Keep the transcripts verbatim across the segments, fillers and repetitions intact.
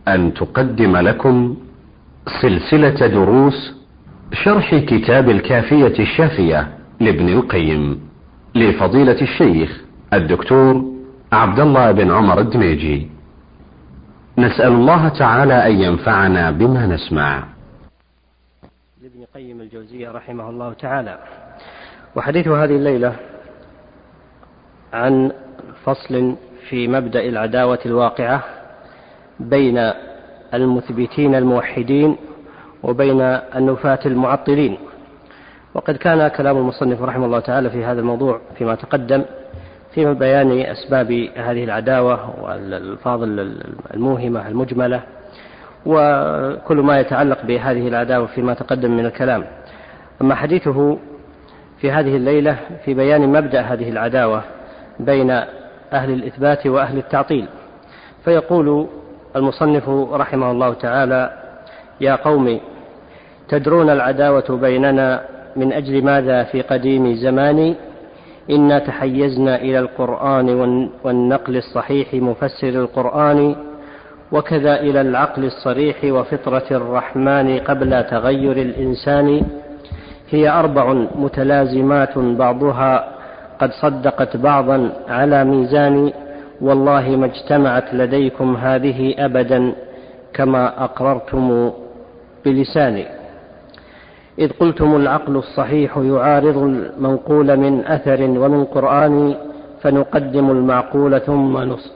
أن تقدم لكم سلسلة دروس شرح كتاب الكافية الشافية لابن القيم لفضيلة الشيخ الدكتور عبد الله بن عمر الدميجي. نسأل الله تعالى أن ينفعنا بما نسمع. لابن قيم الجوزية رحمه الله تعالى. وحديث هذه الليلة عن فصل في مبدأ العداوة الواقعة بين المثبتين الموحدين وبين النفاة المعطلين. وقد كان كلام المصنف رحمه الله تعالى في هذا الموضوع فيما تقدم في بيان أسباب هذه العداوة والألفاظ الموهمة المجملة وكل ما يتعلق بهذه العداوة فيما تقدم من الكلام. أما حديثه في هذه الليلة في بيان مبدأ هذه العداوة بين أهل الإثبات وأهل التعطيل. فيقول المصنف رحمه الله تعالى: يا قوم، تدرون العداوة بيننا من أجل ماذا في قديم زمان؟ إنا تحيزنا إلى القرآن والنقل الصحيح مفسر القرآن، وكذا إلى العقل الصريح وفطرة الرحمن قبل تغير الإنسان. هي أربع متلازمات بعضها قد صدقت بعضا على ميزان، والله ما اجتمعت لديكم هذه أبدا كما أقررتم بلساني. إذ قلتم العقل الصحيح يعارض المنقول من أثر ومن قرآن، فنقدم المعقول ثم نص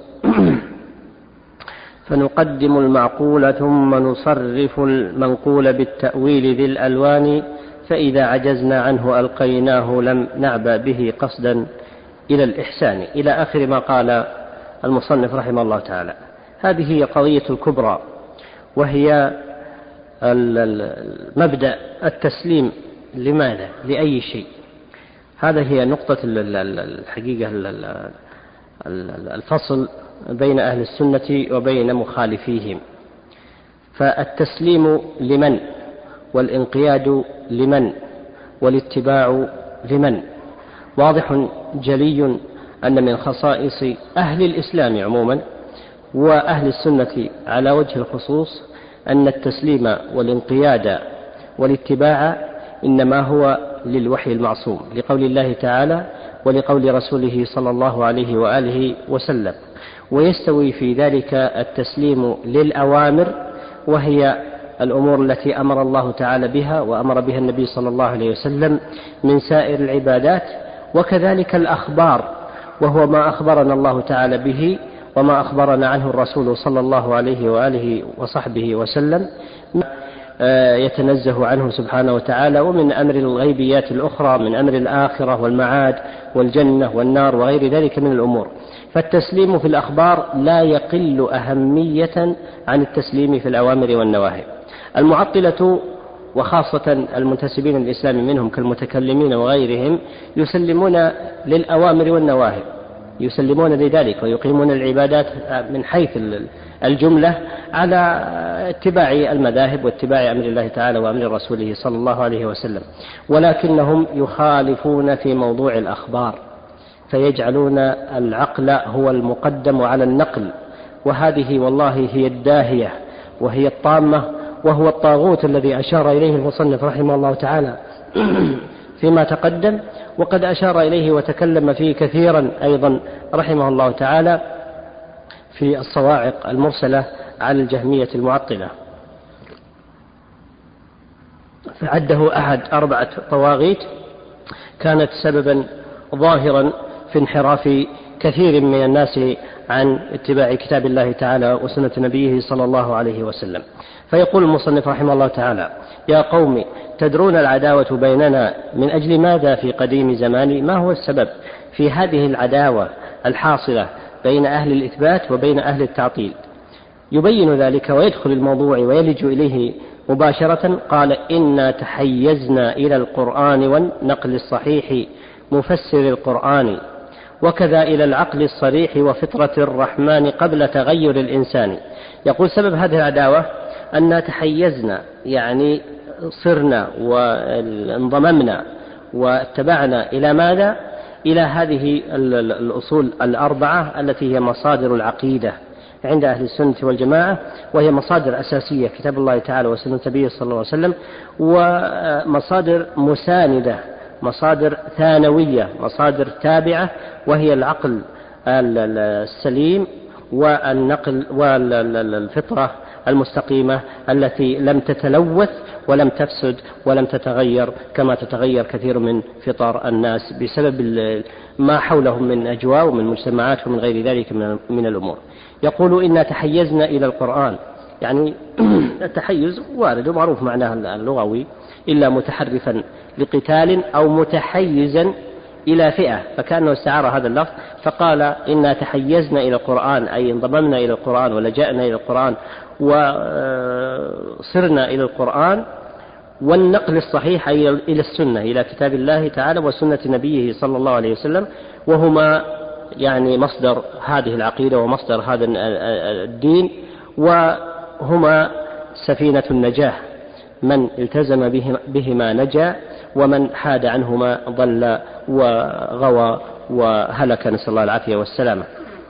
فنقدم المعقول ثم نصرف المنقول بالتأويل ذي الألوان، فإذا عجزنا عنه ألقيناه لم نعبأ به قصدا إلى الإحسان، إلى آخر ما قال المصنف رحمه الله تعالى. هذه هي قضية الكبرى، وهي مبدأ التسليم. لماذا؟ لأي شيء؟ هذا هي نقطة الحقيقة الفصل بين أهل السنة وبين مخالفيهم. فالتسليم لمن؟ والانقياد لمن؟ والاتباع لمن؟ واضح جلي أن من خصائص أهل الإسلام عموما وأهل السنة على وجه الخصوص أن التسليم والانقياد والاتباع إنما هو للوحي المعصوم، لقول الله تعالى ولقول رسوله صلى الله عليه وآله وسلم. ويستوي في ذلك التسليم للأوامر، وهي الأمور التي أمر الله تعالى بها وأمر بها النبي صلى الله عليه وسلم من سائر العبادات، وكذلك الأخبار، وهو ما أخبرنا الله تعالى به وما أخبرنا عنه الرسول صلى الله عليه وآله وصحبه وسلم يتنزه عنه سبحانه وتعالى، ومن أمر الغيبيات الأخرى من أمر الآخرة والمعاد والجنة والنار وغير ذلك من الأمور. فالتسليم في الأخبار لا يقل أهمية عن التسليم في الأوامر والنواهي. المعطلة وخاصة المنتسبين للإسلام منهم كالمتكلمين وغيرهم يسلمون للأوامر والنواهي، يسلمون لذلك ويقيمون العبادات من حيث الجملة على اتباع المذاهب واتباع أمر الله تعالى وأمر رسوله صلى الله عليه وسلم، ولكنهم يخالفون في موضوع الأخبار، فيجعلون العقل هو المقدم على النقل، وهذه والله هي الداهية وهي الطامة، وهو الطاغوت الذي أشار إليه المصنف رحمه الله تعالى فيما تقدم، وقد أشار إليه وتكلم فيه كثيرا أيضا رحمه الله تعالى في الصواعق المرسلة على الجهمية المعطلة. فعده أحد أربعة طواغيت كانت سببا ظاهرا في انحراف كثير من الناس عن اتباع كتاب الله تعالى وسنة نبيه صلى الله عليه وسلم. فيقول المصنف رحمه الله تعالى: يا قوم، تدرون العداوة بيننا من أجل ماذا في قديم زمان؟ ما هو السبب في هذه العداوة الحاصلة بين أهل الإثبات وبين أهل التعطيل؟ يبين ذلك ويدخل الموضوع ويلج إليه مباشرة. قال: إنا تحيزنا إلى القرآن والنقل الصحيح مفسر القرآن، وكذا إلى العقل الصريح وفطرة الرحمن قبل تغير الإنسان. يقول سبب هذه العداوة أن تحيزنا، يعني صرنا وانضممنا واتبعنا إلى ماذا؟ إلى هذه الأصول الأربعة التي هي مصادر العقيدة عند أهل السنة والجماعة، وهي مصادر أساسية كتاب الله تعالى وسنة نبيه صلى الله عليه وسلم، ومصادر مساندة، مصادر ثانوية، مصادر تابعة، وهي العقل السليم والنقل والفطرة المستقيمة التي لم تتلوث ولم تفسد ولم تتغير كما تتغير كثير من فطر الناس بسبب ما حولهم من أجواء ومن مجتمعات ومن غير ذلك من الأمور. يقول إنا تحيزنا إلى القرآن، يعني التحيز وارد ومعروف معناه اللغوي، إلا متحرفا لقتال أو متحيزا إلى فئة، فكأنه استعار هذا اللفظ فقال إنا تحيزنا إلى القرآن، أي انضممنا إلى القرآن ولجأنا إلى القرآن وصرنا إلى القرآن، والنقل الصحيح أي إلى السنة، إلى كتاب الله تعالى وسنة نبيه صلى الله عليه وسلم، وهما يعني مصدر هذه العقيدة ومصدر هذا الدين، وهما سفينة النجاة، من التزم بهما نجا، ومن حاد عنهما ضل وغوى وهلك، نسأل الله العافية والسلامة.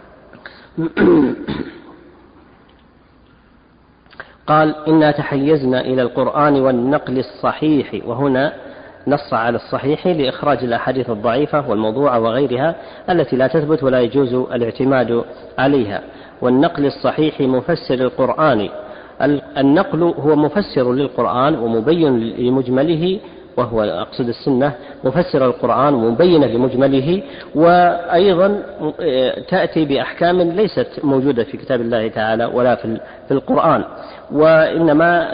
قال إنا تحيزنا إلى القرآن والنقل الصحيح، وهنا نص على الصحيح لإخراج الأحاديث الضعيفة والموضوعة وغيرها التي لا تثبت ولا يجوز الاعتماد عليها. والنقل الصحيح مفسر القرآن، النقل هو مفسر للقرآن ومبين لمجمله، وهو أقصد السنة مفسر القرآن ومبينة لمجمله، وأيضا تأتي بأحكام ليست موجودة في كتاب الله تعالى ولا في القرآن، وإنما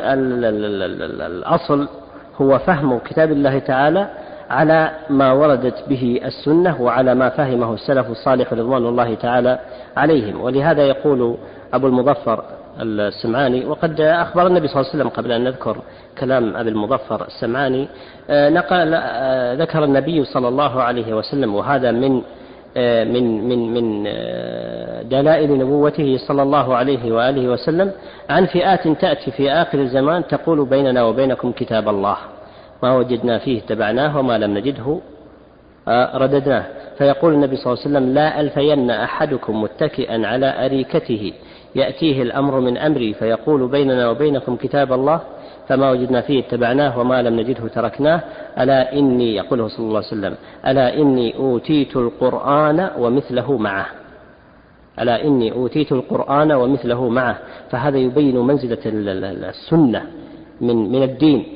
الأصل هو فهم كتاب الله تعالى على ما وردت به السنة وعلى ما فهمه السلف الصالح رضوان الله تعالى عليهم. ولهذا يقول أبو المظفر السمعاني، وقد أخبر النبي صلى الله عليه وسلم قبل أن نذكر كلام أبي المظفر السمعاني، نقل ذكر النبي صلى الله عليه وسلم، وهذا من من من من دلائل نبوته صلى الله عليه وآله وسلم، عن فئات تأتي في آخر الزمان تقول بيننا وبينكم كتاب الله، ما وجدنا فيه اتبعناه وما لم نجده رددناه. فيقول النبي صلى الله عليه وسلم لا ألفين أحدكم متكئا على أريكته يأتيه الأمر من أمري فيقول بيننا وبينكم كتاب الله فما وجدنا فيه اتبعناه وما لم نجده تركناه، ألا إني، يقوله صلى الله عليه وسلم، ألا إني أوتيت القرآن ومثله معه، ألا إني أوتيت القرآن ومثله معه. فهذا يبين منزلة السنة من من الدين.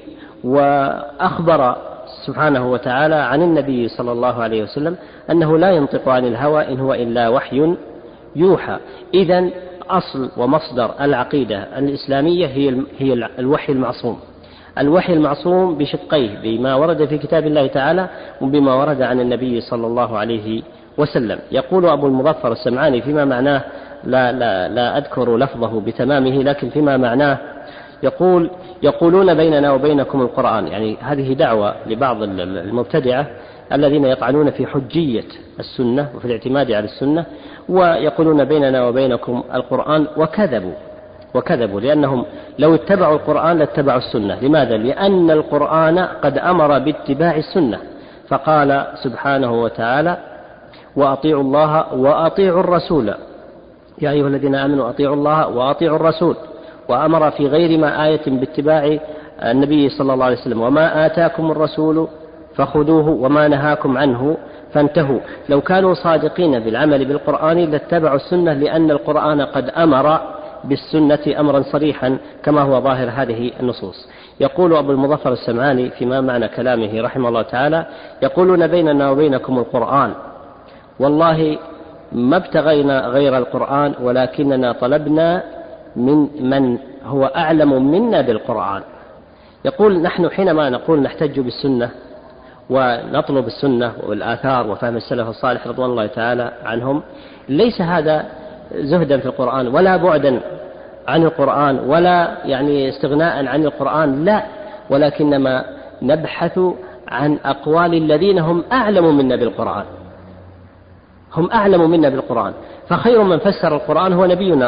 وأخبر سبحانه وتعالى عن النبي صلى الله عليه وسلم أنه لا ينطق عن الهوى إن هو إلا وحي يوحى. إذن أصل ومصدر العقيدة الإسلامية هي هي الوحي المعصوم، الوحي المعصوم بشقيه، بما ورد في كتاب الله تعالى وبما ورد عن النبي صلى الله عليه وسلم. يقول أبو المظفر السمعاني فيما معناه، لا, لا, لا أذكر لفظه بتمامه لكن فيما معناه، يقول يقولون بيننا وبينكم القرآن، يعني هذه دعوة لبعض المبتدعة الذين يطعنون في حجية السنة وفي الاعتماد على السنة، ويقولون بيننا وبينكم القرآن، وكذبوا وكذبوا لأنهم لو اتبعوا القرآن لاتبعوا السنة. لماذا؟ لأن القرآن قد أمر باتباع السنة، فقال سبحانه وتعالى وأطيعوا الله وأطيعوا الرسول يا أيها الذين آمنوا أطيعوا الله وأطيعوا الرسول، وأمر في غير ما آية باتباع النبي صلى الله عليه وسلم وما آتاكم الرسول فخذوه وما نهاكم عنه فانتهوا. لو كانوا صادقين بالعمل بالقرآن لاتبعوا السنة، لأن القرآن قد أمر بالسنة أمرا صريحا كما هو ظاهر هذه النصوص. يقول أبو المظفر السمعاني فيما معنى كلامه رحمه الله تعالى، يقولون بيننا وبينكم القرآن، والله ما ابتغينا غير القرآن ولكننا طلبنا من من هو أعلم منا بالقرآن. يقول نحن حينما نقول نحتج بالسنة ونطلب السنة والآثار وفهم السلف الصالح رضوان الله تعالى عنهم، ليس هذا زهدا في القرآن ولا بعدا عن القرآن ولا يعني استغناء عن القرآن، لا، ولكنما نبحث عن أقوال الذين هم أعلم منا بالقرآن، هم أعلم منا بالقرآن. فخير من فسر القرآن هو نبينا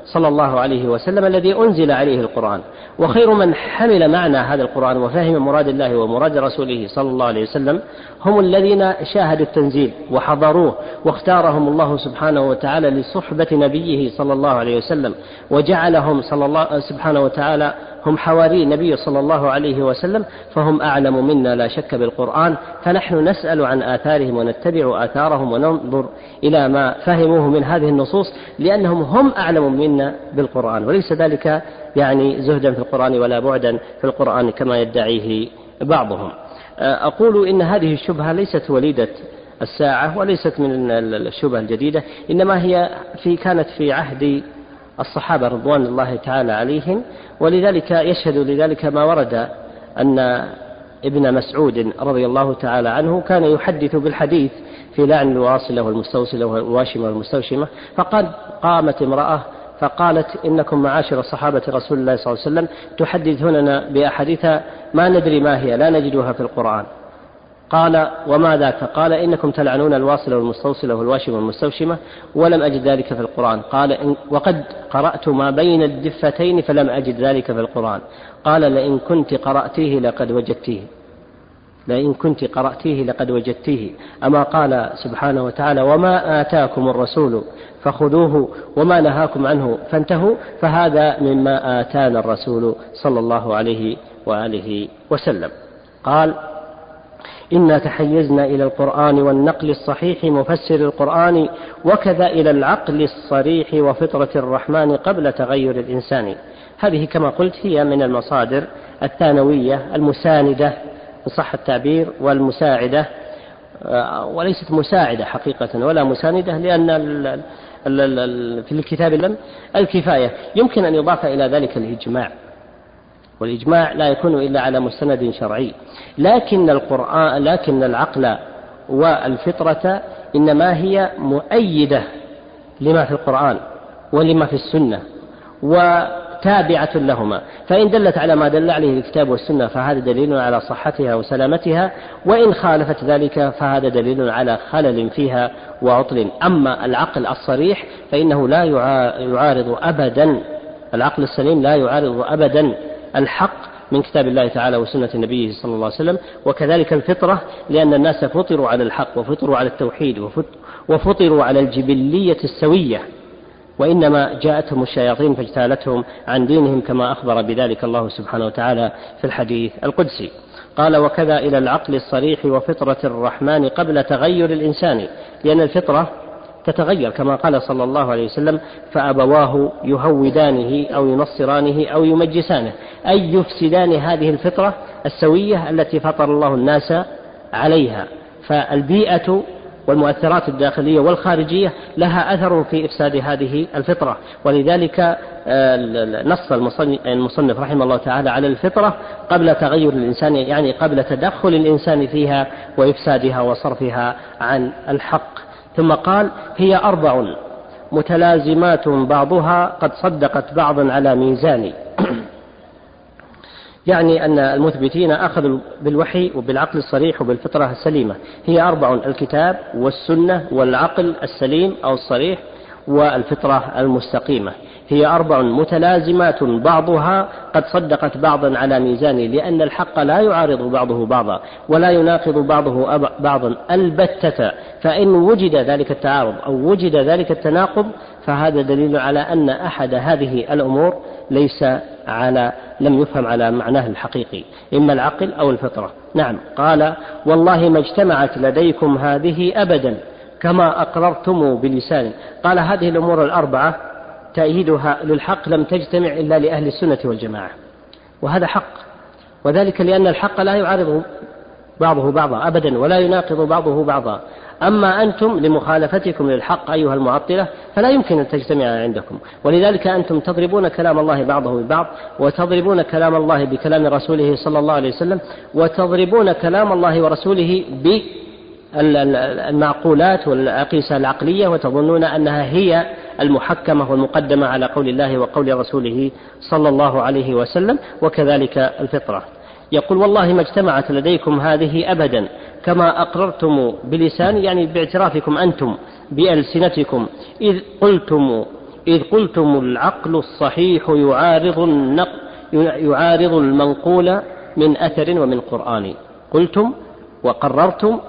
صلى الله عليه وسلم الذي أنزل عليه القرآن. وخير من حمل معنى هذا القرآن وفهم مراد الله ومراد رسوله صلى الله عليه وسلم هم الذين شاهدوا التنزيل وحضروه، واختارهم الله سبحانه وتعالى لصحبة نبيه صلى الله عليه وسلم، وجعلهم صلى الله سبحانه وتعالى هم حواري النبي صلى الله عليه وسلم، فهم أعلم منا لا شك بالقرآن. فنحن نسأل عن آثارهم ونتبع آثارهم وننظر إلى ما فهموه من هذه النصوص، لأنهم هم أعلم منا بالقرآن، وليس ذلك يعني زهدا في القرآن ولا بعدا في القرآن كما يدعيه بعضهم. أقول إن هذه الشبهة ليست وليدة الساعة وليست من الشبهة الجديدة، إنما هي في كانت في عهد الصحابة رضوان الله تعالى عليهم، ولذلك يشهد لذلك ما ورد أن ابن مسعود رضي الله تعالى عنه كان يحدث بالحديث في لعن الواصلة والمستوصلة والواشمة والمستوشمة، فقد قامت امرأة فقالت: إنكم معاشر صحابة رسول الله صلى الله عليه وسلم تحدثوننا بأحاديث ما ندري ما هي، لا نجدها في القرآن. قال: وما ذاك؟ قال: إنكم تلعنون الواصلة والمستوصلة والواشمة والمستوشمة ولم أجد ذلك في القرآن. قال: إن وقد قرأت ما بين الدفتين فلم أجد ذلك في القرآن. قال: لئن كنت قرأتيه لقد وجدتيه لئن كنت قرأتيه لقد وجدتيه أما قال سبحانه وتعالى: وما آتاكم الرسول فخذوه وما نهاكم عنه فانتهوا، فهذا مما آتانا الرسول صلى الله عليه وآله وسلم. قال: إنا تحيزنا إلى القرآن والنقل الصحيح مفسر القرآن، وكذا إلى العقل الصريح وفطرة الرحمن قبل تغير الإنسان. هذه كما قلت هي من المصادر الثانوية المساندة إن صح التعبير، والمساعدة، وليست مساعدة حقيقة ولا مساندة، لأن في الكتاب الكفاية يمكن أن يضاف إلى ذلك الإجماع، والإجماع لا يكون إلا على مستند شرعي، لكن القرآن لكن العقل والفطرة إنما هي مؤيدة لما في القرآن ولما في السنة وتابعة لهما، فإن دلت على ما دل عليه الكتاب والسنة فهذا دليل على صحتها وسلامتها، وإن خالفت ذلك فهذا دليل على خلل فيها وعطل. أما العقل الصريح فإنه لا يعارض أبدا، العقل السليم لا يعارض أبدا الحق من كتاب الله تعالى وسنة نبيه صلى الله عليه وسلم، وكذلك الفطرة، لأن الناس فطروا على الحق وفطروا على التوحيد وفطروا على الجبلية السوية، وإنما جاءتهم الشياطين فاجتالتهم عن دينهم كما أخبر بذلك الله سبحانه وتعالى في الحديث القدسي. قال: وكذا إلى العقل الصريح وفطرة الرحمن قبل تغير الإنسان، لأن الفطرة تتغير كما قال صلى الله عليه وسلم: فأبواه يهودانه أو ينصرانه أو يمجسانه، أي يفسدان هذه الفطرة السوية التي فطر الله الناس عليها. فالبيئة والمؤثرات الداخلية والخارجية لها أثر في إفساد هذه الفطرة، ولذلك نص المصنف رحمه الله تعالى على الفطرة قبل تغير الإنسان، يعني قبل تدخل الإنسان فيها وإفسادها وصرفها عن الحق. ثم قال: هي أربع متلازمات بعضها قد صدقت بعضا على ميزان، يعني أن المثبتين أخذوا بالوحي وبالعقل الصريح وبالفطرة السليمة. هي أربع: الكتاب والسنة والعقل السليم أو الصريح والفطرة المستقيمة. هي أربع متلازمات بعضها قد صدقت بعضا على ميزان، لأن الحق لا يعارض بعضه بعضا ولا يناقض بعضه بعضا البتة، فإن وجد ذلك التعارض أو وجد ذلك التناقض فهذا دليل على أن أحد هذه الأمور ليس على لم يفهم على معناه الحقيقي، إما العقل أو الفطرة. نعم. قال: والله ما اجتمعت لديكم هذه أبدا كما أقررتم بلسان. قال: هذه الأمور الأربعة تأييدها للحق لم تجتمع إلا لأهل السنة والجماعة، وهذا حق، وذلك لأن الحق لا يعارض بعضه بعضا أبدا ولا يناقض بعضه بعضا. أما أنتم لمخالفتكم للحق أيها المعطلة فلا يمكن أن تجتمع عندكم، ولذلك أنتم تضربون كلام الله بعضه ببعض، وتضربون كلام الله بكلام رسوله صلى الله عليه وسلم، وتضربون كلام الله ورسوله بالمعقولات والأقيسة العقلية، وتظنون أنها هي المحكمة والمقدمة على قول الله وقول رسوله صلى الله عليه وسلم، وكذلك الفطرة. يقول: والله ما اجتمعت لديكم هذه أبدا كما أقررتم بلسان، يعني باعترافكم أنتم بألسنتكم، إذ قلتم إذ قلتم العقل الصحيح يعارض النقل يعارض المنقول من أثر ومن قرآن. قلتم وقررتم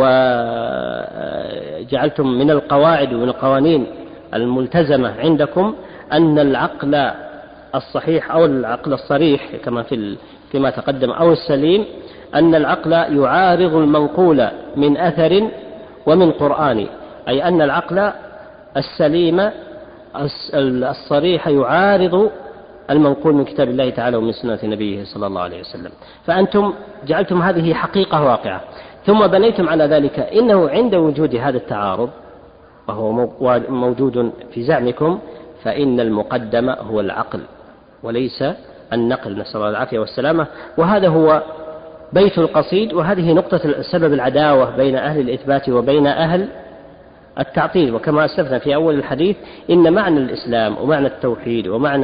وجعلتم من القواعد ومن القوانين الملتزمة عندكم أن العقل الصحيح أو العقل الصريح كما في فيما تقدم أو السليم، أن العقل يعارض المنقول من أثر ومن قرآن، أي أن العقل السليم الصريح يعارض المنقول من كتاب الله تعالى ومن سنة نبيه صلى الله عليه وسلم. فأنتم جعلتم هذه حقيقة واقعة، ثم بنيتم على ذلك إنه عند وجود هذا التعارض وهو موجود في زعمكم فإن المقدم هو العقل وليس النقل، نسأل الله العافية والسلامة. وهذا هو بيت القصيد، وهذه نقطة سبب العداوة بين أهل الإثبات وبين أهل التعطيل. وكما أسلفنا في أول الحديث إن معنى الإسلام ومعنى التوحيد ومعنى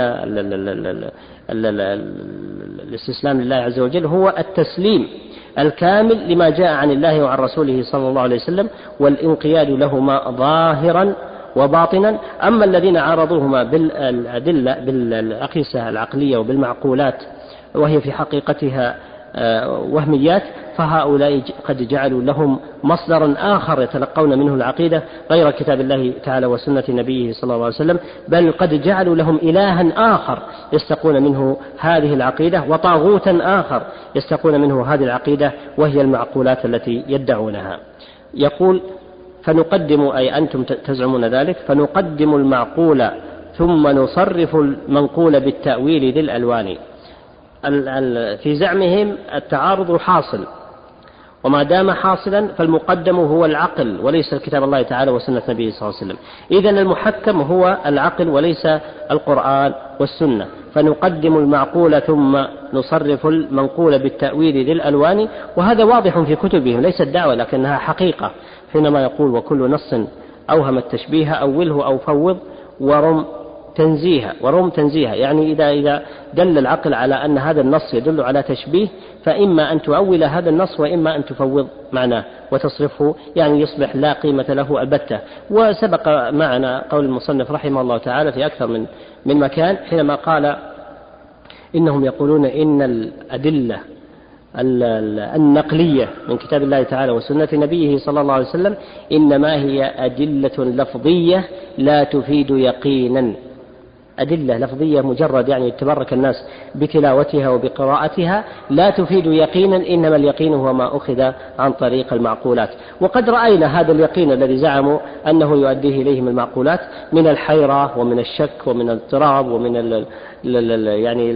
الاستسلام لله عز وجل هو التسليم الكامل لما جاء عن الله وعن رسوله صلى الله عليه وسلم، والانقياد لهما ظاهرا وباطنا. أما الذين عارضوهما بالأدلة بالأقيسة العقلية وبالمعقولات وهي في حقيقتها وهميات، فهؤلاء قد جعلوا لهم مصدرا آخر يتلقون منه العقيدة غير كتاب الله تعالى وسنة نبيه صلى الله عليه وسلم، بل قد جعلوا لهم إلها آخر يستقون منه هذه العقيدة وطاغوتا آخر يستقون منه هذه العقيدة، وهي المعقولات التي يدعونها. يقول فنقدم، أي أنتم تزعمون ذلك، فنقدم المعقول ثم نصرف المنقول بالتأويل ذي الألوان. في زعمهم التعارض حاصل، وما دام حاصلا فالمقدم هو العقل وليس كتاب الله تعالى وسنة نبيه صلى الله عليه وسلم. إذن المحكم هو العقل وليس القرآن والسنة، فنقدم المعقول ثم نصرف المنقول بالتأويل ذي الألوان. وهذا واضح في كتبهم، ليس الدعوة لكنها حقيقة، حينما يقول وكل نص أوهم التشبيه أوله أو فوض ورم تنزيها ورم تنزيها، يعني إذا إذا دل العقل على أن هذا النص يدل على تشبيه فإما أن تؤول هذا النص وإما أن تفوض معناه وتصرفه، يعني يصبح لا قيمة له البتة. وسبق معنا قول المصنف رحمه الله تعالى في أكثر من من مكان حينما قال إنهم يقولون إن الأدلة النقلية من كتاب الله تعالى وسنة نبيه صلى الله عليه وسلم إنما هي أدلة لفظية لا تفيد يقينا، أدلة لفظية مجرد يعني يتبرك الناس بتلاوتها وبقراءتها، لا تفيد يقينا، إنما اليقين هو ما أخذ عن طريق المعقولات. وقد رأينا هذا اليقين الذي زعموا أنه يؤديه إليهم المعقولات من الحيرة ومن الشك ومن الاضطراب ومن ال يعني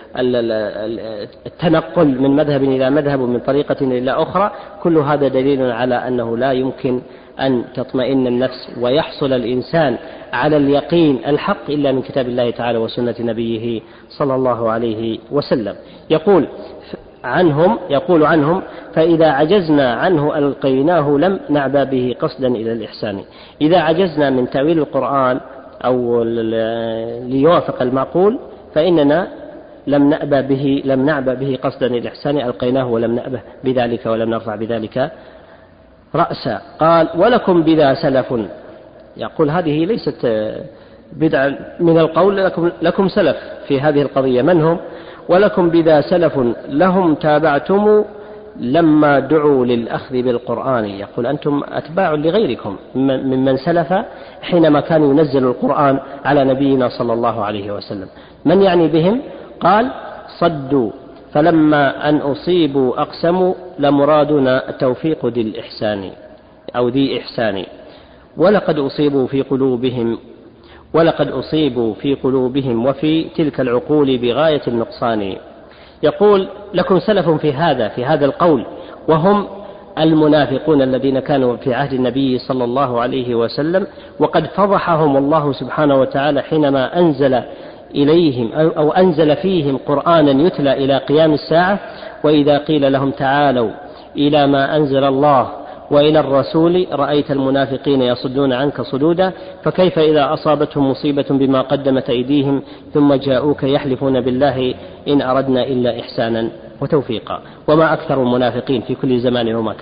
التنقل من مذهب إلى مذهب ومن طريقة إلى أخرى. كل هذا دليل على أنه لا يمكن أن تطمئن النفس ويحصل الإنسان على اليقين الحق إلا من كتاب الله تعالى وسنة نبيه صلى الله عليه وسلم. يقول عنهم يقول عنهم فإذا عجزنا عنه ألقيناه لم نعبى به قصدا إلى الإحسان. إذا عجزنا من تأويل القرآن أو ليوافق المعقول فإننا لم نأبى به لم نعبى به قصدا إلى الإحسان، ألقيناه ولم نأبه بذلك ولم نرفع بذلك رأسا. قال ولكم بذا سلف، يقول هذه ليست بدعة من القول، لكم, لكم سلف في هذه القضية. من هم؟ ولكم بذا سلف لهم تابعتم لما دعوا للأخذ بالقرآن. يقول أنتم أتباع لغيركم ممن سلف حينما كان ينزل القرآن على نبينا صلى الله عليه وسلم. من يعني بهم؟ قال صدوا فلما أن أصيبوا أقسموا لمرادنا التوفيق ذي الإحسان أو ذي إحسان، ولقد أصيبوا في قلوبهم ولقد أصيبوا في قلوبهم وفي تلك العقول بغاية النقصان. يقول لكم سلف في هذا في هذا القول، وهم المنافقون الذين كانوا في عهد النبي صلى الله عليه وسلم، وقد فضحهم الله سبحانه وتعالى حينما أنزل إليهم أو أنزل فيهم قرآنا يتلى إلى قيام الساعة. وإذا قيل لهم تعالوا إلى ما أنزل الله وإلى الرسول رأيت المنافقين يصدون عنك صدودا، فكيف إذا أصابتهم مصيبة بما قدمت أيديهم ثم جاءوك يحلفون بالله إن أردنا إلا إحسانا وتوفيقا. وما أكثر المنافقين في كل زمان ومكان.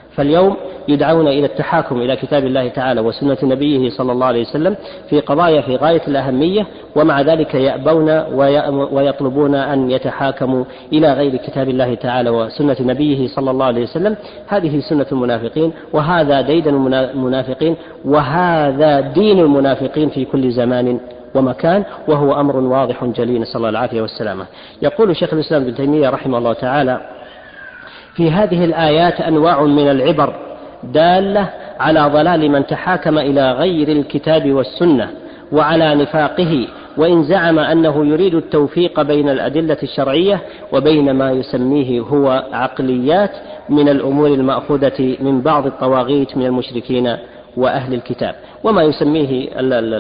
فاليوم يدعون إلى التحاكم إلى كتاب الله تعالى وسنة نبيه صلى الله عليه وسلم في قضايا في غاية الأهمية، ومع ذلك يأبون ويطلبون أن يتحاكموا إلى غير كتاب الله تعالى وسنة نبيه صلى الله عليه وسلم. هذه سنة المنافقين، وهذا ديدن المنافقين، وهذا دين المنافقين في كل زمان ومكان، وهو أمر واضح جلي، نسأل الله العافية والسلامة. يقول شيخ الإسلام ابن تيمية رحمه الله تعالى: في هذه الآيات أنواع من العبر دالة على ضلال من تحاكم إلى غير الكتاب والسنة وعلى نفاقه، وإن زعم أنه يريد التوفيق بين الأدلة الشرعية وبين ما يسميه هو عقليات من الأمور المأخوذة من بعض الطواغيت من المشركين وأهل الكتاب، وما يسميه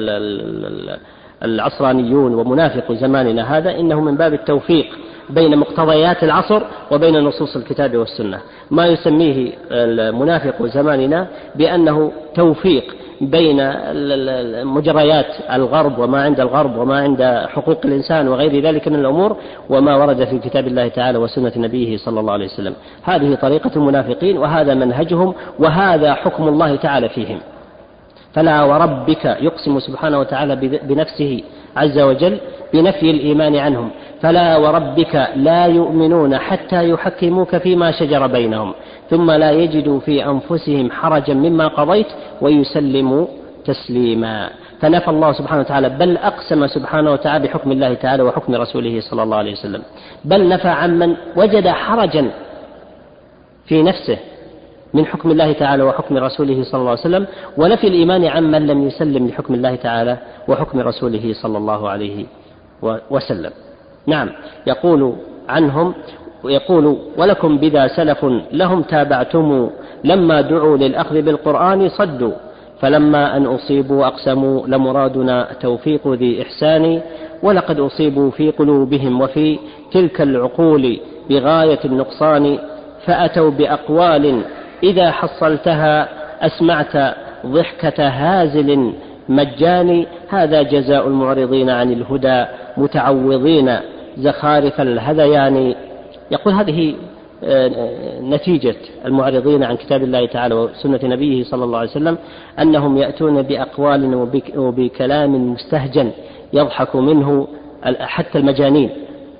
العصرانيون ومنافق زماننا هذا إنه من باب التوفيق بين مقتضيات العصر وبين نصوص الكتاب والسنة. ما يسميه المنافق زماننا بأنه توفيق بين مجريات الغرب وما عند الغرب وما عند حقوق الإنسان وغير ذلك من الأمور وما ورد في كتاب الله تعالى وسنة نبيه صلى الله عليه وسلم. هذه طريقة المنافقين، وهذا منهجهم، وهذا حكم الله تعالى فيهم. فلا وربك يقسم سبحانه وتعالى بنفسه عز وجل بنفي الإيمان عنهم: فلا وربك لا يؤمنون حتى يحكموك فيما شجر بينهم ثم لا يجدوا في أنفسهم حرجا مما قضيت ويسلموا تسليما. فنفى الله سبحانه وتعالى، بل أقسم سبحانه وتعالى بحكم الله تعالى وحكم رسوله صلى الله عليه وسلم، بل نفى عمن وجد حرجا في نفسه من حكم الله تعالى وحكم رسوله صلى الله عليه وسلم، ونفي الإيمان عمن لم يسلم لحكم الله تعالى وحكم رسوله صلى الله عليه وسلم. نعم، يقول عنهم ويقول: ولكم بذا سلف لهم تابعتم لما دعوا للأخذ بالقرآن صدوا، فلما أن أصيبوا أقسموا لمرادنا توفيق ذي إحسان، ولقد أصيبوا في قلوبهم وفي تلك العقول بغاية النقصان، فأتوا بأقوال إذا حصلتها أسمعت ضحكة هازل مجاني، هذا جزاء المعرضين عن الهدى متعوضين زخارف الهذيان. يقول هذه نتيجة المعرضين عن كتاب الله تعالى وسنة نبيه صلى الله عليه وسلم، أنهم يأتون بأقوال وبكلام مستهجن يضحك منه حتى المجانين،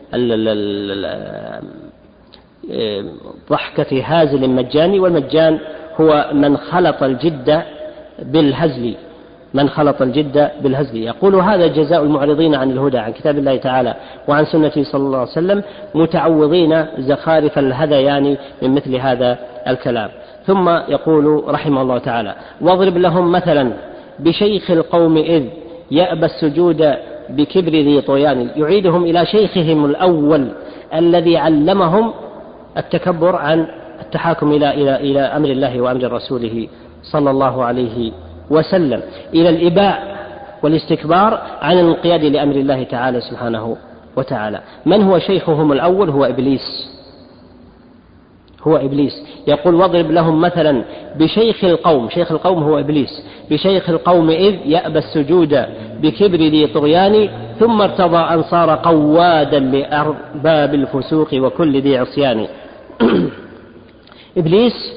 ضحكة هازل مجاني، والمجان هو من خلط الجد بالهزل من خلط الجد بالهزل. يقول: هذا جزاء المعرضين عن الهدى عن كتاب الله تعالى وعن سنته صلى الله عليه وسلم متعوضين زخارف الهذيان من مثل هذا الكلام. ثم يقول رحمه الله تعالى: واضرب لهم مثلا بشيخ القوم إذ يأبى السجود بكبر ذي طغيان. يعيدهم إلى شيخهم الأول الذي علمهم التكبر عن التحاكم إلى إلى إلى أمر الله وأمر رسوله صلى الله عليه وسلم، إلى الإباء والاستكبار عن الانقياد لأمر الله تعالى سبحانه وتعالى. من هو شيخهم الأول؟ هو إبليس هو إبليس. يقول: واضرب لهم مثلا بشيخ القوم، شيخ القوم هو إبليس، بشيخ القوم إذ يأبى السجود بكبر ذي طغيان ثم ارتضى أن صار قوادا لأرباب الفسوق وكل ذي عصيان. إبليس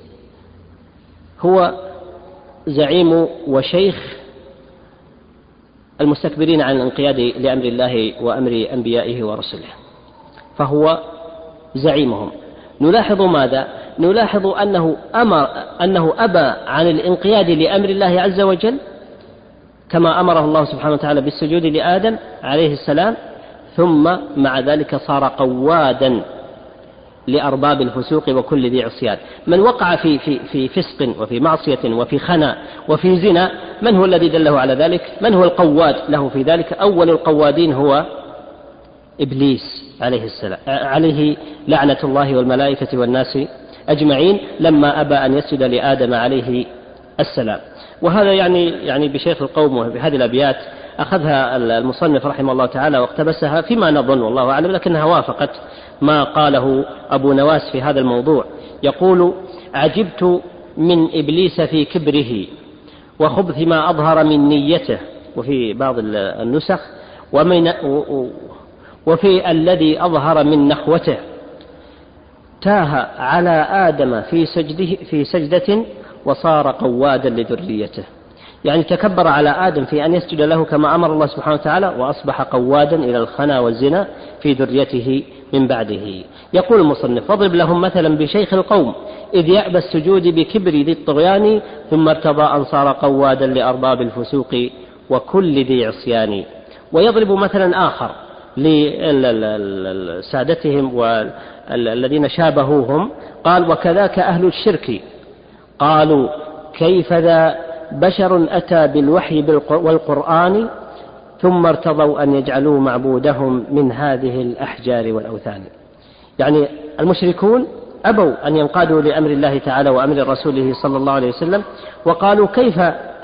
هو زعيم وشيخ المستكبرين عن الانقياد لأمر الله وأمر أنبيائه ورسله، فهو زعيمهم. نلاحظ ماذا؟ نلاحظ أنه أمر أنه أبى عن الانقياد لأمر الله عز وجل كما أمره الله سبحانه وتعالى بالسجود لآدم عليه السلام، ثم مع ذلك صار قوادا لأرباب الفسوق وكل ذي عصيان. من وقع في في في فسق وفي معصية وفي خنا وفي زنا، من هو الذي دله على ذلك؟ من هو القواد له في ذلك؟ أول القوادين هو إبليس عليه السلام، عليه لعنة الله والملائكة والناس أجمعين، لما أبى أن يسجد لآدم عليه السلام. وهذا يعني يعني بشيخ القوم، وبهذه الأبيات أخذها المصنف رحمه الله تعالى واقتبسها فيما نظن والله أعلم، لكنها وافقت ما قاله أبو نواس في هذا الموضوع. يقول: عجبت من إبليس في كبره وخبث ما أظهر من نيته، وفي بعض النسخ ومن وفي الذي أظهر من نخوته، تاه على آدم في سجده في سجدة وصار قوادا لذريته، يعني تكبر على آدم في أن يسجد له كما أمر الله سبحانه وتعالى، وأصبح قوادا إلى الخنا والزنا في ذريته من بعده. يقول المصنف: واضرب لهم مثلا بشيخ القوم إذ يأبى السجود بكبر ذي الطغيان، ثم ارتضى أن صار قوادا لأرباب الفسوق وكل ذي عصيان. ويضرب مثلا آخر لسادتهم والذين شابهوهم، قال: وكذاك أهل الشرك قالوا كيف ذا بشر أتى بالوحي والقرآن، ثم ارتضوا أن يجعلوا معبودهم من هذه الأحجار والأوثان. يعني المشركون أبوا أن ينقادوا لأمر الله تعالى وأمر رسوله صلى الله عليه وسلم، وقالوا كيف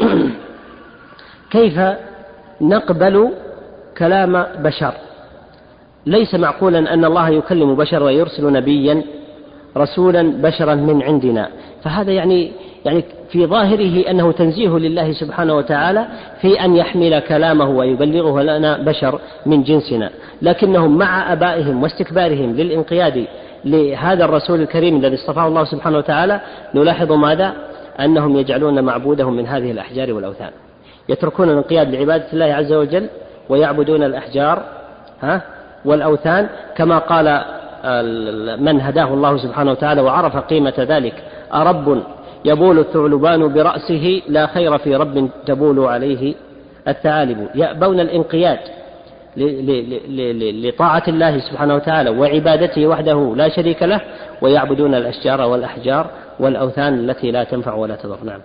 كيف نقبل كلام بشر؟ ليس معقولا أن الله يكلم بشر ويرسل نبيا رسولا بشرا من عندنا. فهذا يعني يعني في ظاهره أنه تنزيه لله سبحانه وتعالى في أن يحمل كلامه ويبلغه لنا بشر من جنسنا، لكنهم مع أبائهم واستكبارهم للانقياد لهذا الرسول الكريم الذي اصطفاه الله سبحانه وتعالى، نلاحظ ماذا؟ أنهم يجعلون معبودهم من هذه الأحجار والأوثان، يتركون الانقياد لعبادة الله عز وجل ويعبدون الأحجار ها والأوثان، كما قال من هداه الله سبحانه وتعالى وعرف قيمة ذلك: أرب يبول الثعلبان برأسه لا خير في رب تبول عليه الثعالب. يأبون الانقياد لطاعة الله سبحانه وتعالى وعبادته وحده لا شريك له، ويعبدون الأشجار والأحجار والأوثان التي لا تنفع ولا تضر. نعم.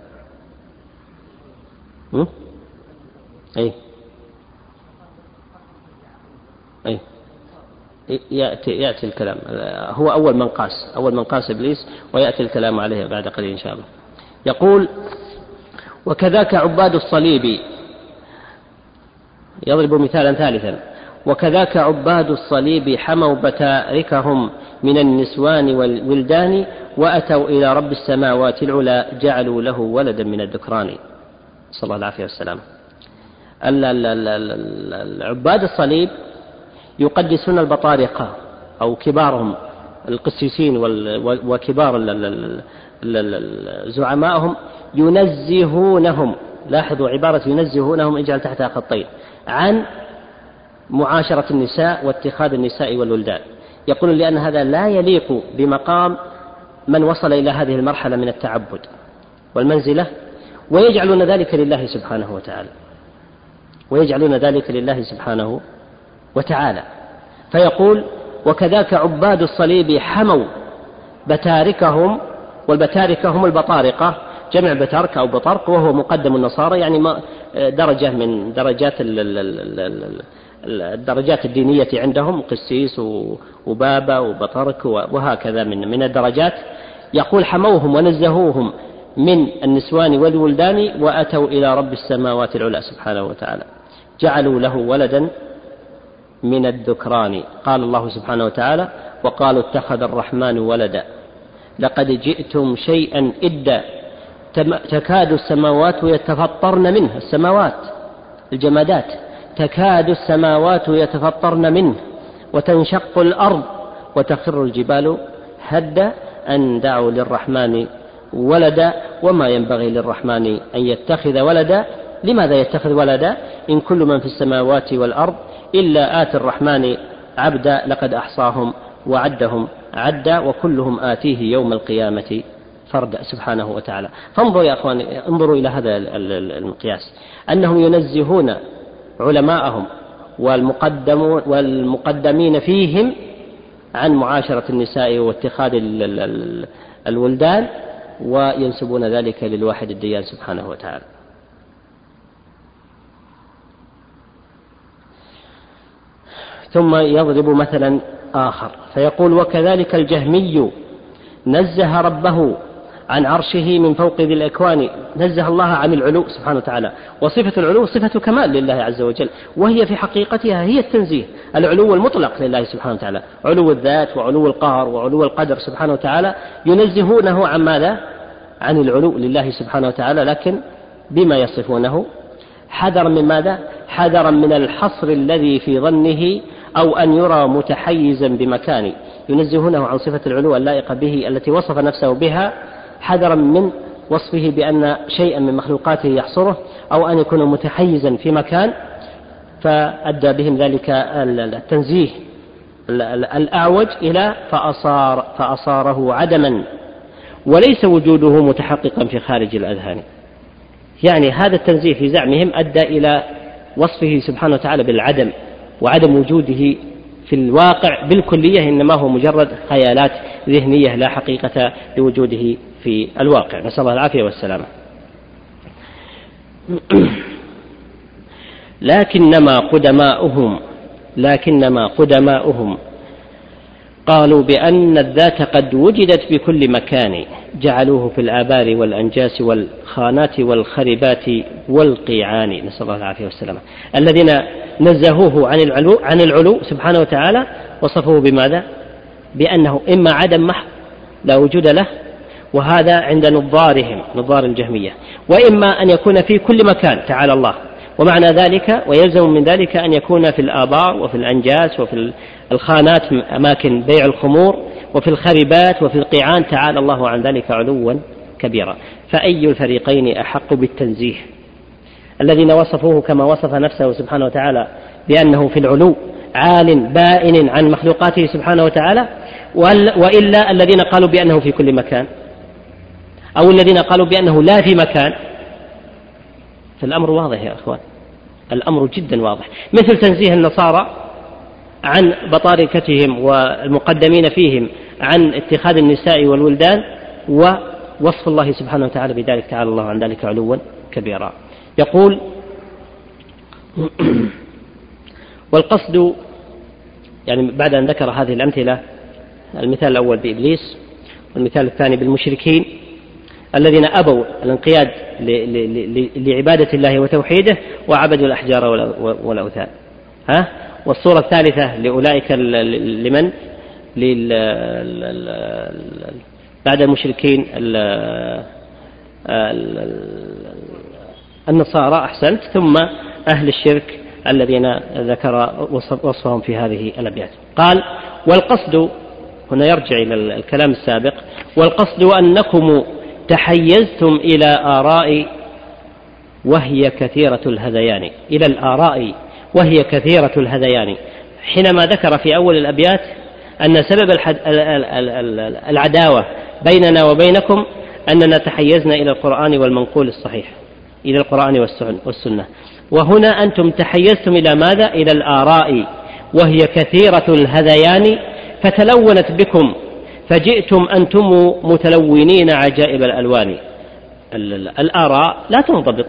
م? أي أي يأتي, يأتي الكلام، هو أول من قاس أول من قاس إبليس، ويأتي الكلام عليه بعد قليل إن شاء الله. يقول: وكذاك عباد الصليب. يضرب مثالا ثالثا: وكذاك عباد الصليب حموا بتاركهم من النسوان والولدان، وأتوا إلى رب السماوات العلى جعلوا له ولدا من الذكران. صلى الله العافية والسلام. عباد الصليب يقدسون البطارقة أو كبارهم القسيسين وكبار زعمائهم، ينزهونهم، لاحظوا عبارة ينزهونهم اجعل تحتها خطين، عن معاشرة النساء واتخاذ النساء والولدان. يقولون لأن هذا لا يليق بمقام من وصل إلى هذه المرحلة من التعبد والمنزلة، ويجعلون ذلك لله سبحانه وتعالى ويجعلون ذلك لله سبحانه وتعالى. فيقول: وكذاك عباد الصليب حموا بتاركهم، والبتاركة هم البطارقة، جمع بتارك أو بطرق، وهو مقدم النصارى، يعني درجة من درجات الدرجات الدينية عندهم، قسيس وبابا وبطرك وهكذا من من الدرجات. يقول: حموهم ونزهوهم من النسوان والولدان، وأتوا إلى رب السماوات العلى سبحانه وتعالى جعلوا له ولدا من الذكران. قال الله سبحانه وتعالى: وقالوا اتخذ الرحمن ولدا لقد جئتم شيئا إدا تكاد السماوات يتفطرن منه. السماوات الجمادات، تكاد السماوات يتفطرن منه وتنشق الأرض وتخر الجبال هدا أن دعوا للرحمن ولدا وما ينبغي للرحمن أن يتخذ ولدا. لماذا يتخذ ولدا؟ إن كل من في السماوات والأرض إلا آتي الرحمن عبدا لقد أحصاهم وعدهم عدا وكلهم آتيه يوم القيامة فردا سبحانه وتعالى. فانظروا يا أخوان، انظروا إلى هذا المقياس، أنهم ينزهون علماءهم والمقدمون والمقدمين فيهم عن معاشرة النساء واتخاذ الولدان، وينسبون ذلك للواحد الديان سبحانه وتعالى. ثم يضرب مثلا آخر فيقول: وكذلك الجهمي نزه ربه عن عرشه من فوق ذي الأكوان. نزه الله عن العلو سبحانه وتعالى، وصفة العلو صفة كمال لله عز وجل، وهي في حقيقتها هي التنزيه، العلو المطلق لله سبحانه وتعالى، علو الذات وعلو القهر وعلو القدر سبحانه وتعالى، ينزهونه عن ماذا؟ عن العلو لله سبحانه وتعالى، لكن بما يصفونه حذرا من ماذا؟ حذرا من الحصر الذي في ظنه أو أن يرى متحيزا بمكان. ينزهونه عن صفة العلو اللائقة به التي وصف نفسه بها، حذرا من وصفه بأن شيئا من مخلوقاته يحصره أو أن يكون متحيزا في مكان، فأدى بهم ذلك التنزيه الأعوج إلى فأصار فأصاره عدما وليس وجوده متحققا في خارج الأذهان. يعني هذا التنزيه في زعمهم أدى إلى وصفه سبحانه وتعالى بالعدم وعدم وجوده في الواقع بالكلية، إنما هو مجرد خيالات ذهنية لا حقيقة لوجوده في الواقع، نسأل الله العافية والسلامة. لكنما قدماؤهم لكنما قدماؤهم قالوا بأن الذات قد وجدت بكل مكان، جعلوه في الآبار والأنجاس والخانات والخربات والقيعان، نسأل الله العافية والسلامة. الذين نزهوه عن العلو, عن العلو سبحانه وتعالى وصفوه بماذا؟ بأنه إما عدم محض لا وجود له، وهذا عند نظارهم نظار الجهمية، وإما أن يكون في كل مكان تعالى الله، ومعنى ذلك ويلزم من ذلك أن يكون في الآبار وفي الأنجاس وفي الخانات أماكن بيع الخمور وفي الخربات وفي القيعان، تعالى الله عن ذلك علوا كبيرا. فأي الفريقين أحق بالتنزيه؟ الذين وصفوه كما وصف نفسه سبحانه وتعالى بأنه في العلو عال بائن عن مخلوقاته سبحانه وتعالى، وإلا الذين قالوا بأنه في كل مكان، أو الذين قالوا بأنه لا في مكان. فالأمر واضح يا أخوان، الأمر جدا واضح. مثل تنزيه النصارى عن بطاركتهم والمقدمين فيهم عن اتخاذ النساء والولدان، ووصف الله سبحانه وتعالى بذلك تعالى الله عن ذلك علوا كبيرا. يقول والقصد، يعني بعد أن ذكر هذه الأمثلة، المثال الأول بإبليس والمثال الثاني بالمشركين الذين أبوا الانقياد لعبادة الله وتوحيده وعبدوا الأحجار والأوثان، ها؟ والصورة الثالثة لأولئك لمن بعد المشركين النصارى، أحسنت، ثم أهل الشرك الذين ذكر وصفهم في هذه الأبيات. قال والقصد، هنا يرجع إلى الكلام السابق، والقصد أنكم تحيزتم إلى آراء وهي كثيرة الهذيان، إلى الآراء وهي كثيرة الهذيان، حينما ذكر في أول الأبيات أن سبب العداوة بيننا وبينكم أننا تحيزنا إلى القرآن والمنقول الصحيح، إلى القرآن والسنة، وهنا أنتم تحيزتم إلى ماذا؟ إلى الآراء وهي كثيرة الهذيان، فتلونت بكم فجئتم أنتم متلونين عجائب الألوان. الآراء لا تنضبط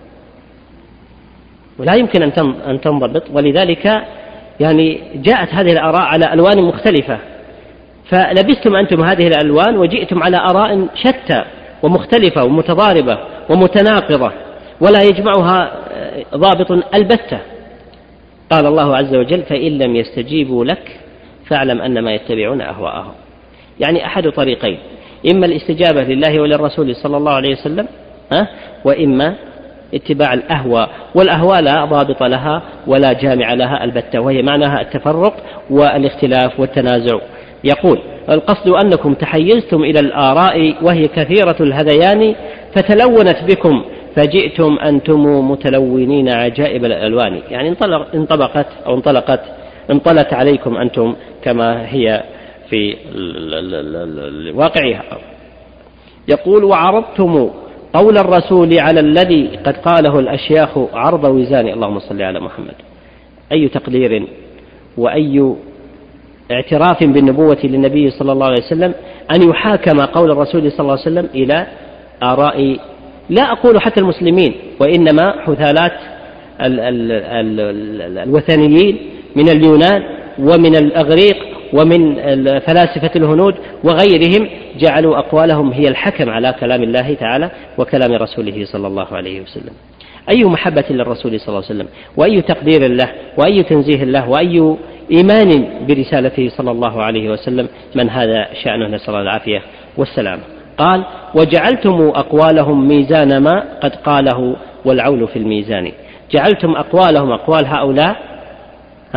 ولا يمكن أن تنضبط، ولذلك يعني جاءت هذه الآراء على ألوان مختلفة، فلبستم أنتم هذه الألوان وجئتم على آراء شتى ومختلفة ومتضاربة ومتناقضة ولا يجمعها ضابط البتة. قال الله عز وجل فإن لم يستجيبوا لك فاعلم أنما يتبعون أهواءهم. يعني أحد طريقين، إما الاستجابة لله وللرسول صلى الله عليه وسلم، أه؟ وإما اتباع الأهواء، والأهواء لا ضابط لها ولا جامع لها البتة، وهي معناها التفرق والاختلاف والتنازع. يقول القصد أنكم تحيزتم إلى الآراء وهي كثيرة الهذيان، فتلونت بكم فجئتم أنتم متلونين عجائب الألوان، يعني انطلقت أو انطلقت انطلت عليكم أنتم كما هي في واقعها. يقول وعرضتم قول الرسول على الذي قد قاله الأشياخ عرض وزان. اللهم صل على محمد. أي تقدير وأي اعتراف بالنبوة للنبي صلى الله عليه وسلم أن يحاكم قول الرسول صلى الله عليه وسلم إلى آراء، لا أقول حتى المسلمين، وإنما حثالات ال ال ال الوثنيين من اليونان ومن الأغريق ومن فلاسفة الهنود وغيرهم، جعلوا أقوالهم هي الحكم على كلام الله تعالى وكلام رسوله صلى الله عليه وسلم. أي محبة للرسول صلى الله عليه وسلم، وأي تقدير له، وأي تنزيه له، وأي إيمان برسالته صلى الله عليه وسلم، من هذا شأنه، نسأل الله العافية والسلام. قال وجعلتم أقوالهم ميزان ما قد قاله والعول في الميزان. جعلتم أقوالهم، أقوال هؤلاء، ها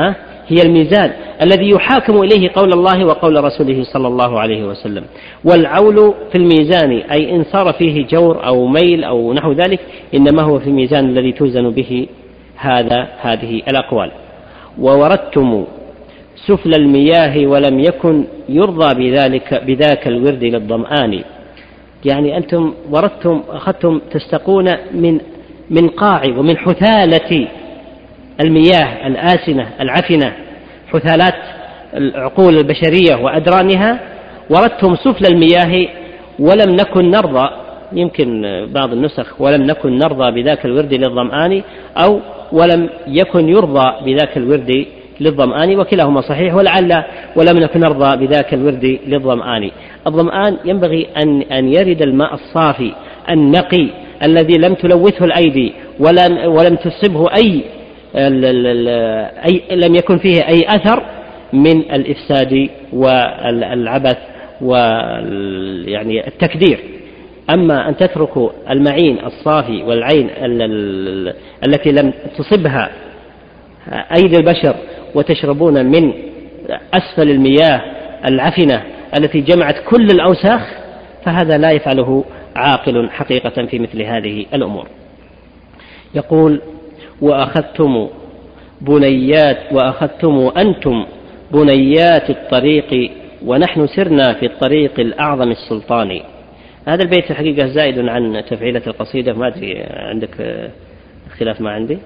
هي الميزان الذي يحاكم إليه قول الله وقول رسوله صلى الله عليه وسلم. والعول في الميزان أي إن صار فيه جور أو ميل أو نحو ذلك إنما هو في الميزان الذي توزن به هذا هذه الأقوال. ووردتم سفل المياه ولم يكن يرضى بذلك بذاك الورد للظمآن، يعني أنتم وردتم أخذتم تستقون من من قاع ومن حثالة المياه الآسنة العفنة، حثالات العقول البشرية وأدرانها، وردتم سفل المياه ولم نكن نرضى، يمكن بعض النسخ ولم نكن نرضى بذاك الورد للظمآن أو ولم يكن يرضى بذاك الورد للظمآن، وكلاهما صحيح، ولعل ولم نكن نرضى بذاك الورد للظمآن. الظمآن ينبغي أن أن يرد الماء الصافي النقي الذي لم تلوثه الأيدي ولم ولم تصبه أي أي لم يكن فيه أي أثر من الإفساد والعبث ويعني التكدير. أما أن تتركوا المعين الصافي والعين التي لم تصبها أيدي البشر وتشربون من أسفل المياه العفنة التي جمعت كل الأوساخ، فهذا لا يفعله عاقل حقيقة في مثل هذه الأمور. يقول وأخذتم بنيات وأخذتم أنتم بنيات الطريق ونحن سرنا في الطريق الأعظم السلطاني. هذا البيت الحقيقة زائد عن تفعيلة القصيدة، ما أدري عندك اختلاف ما عندي.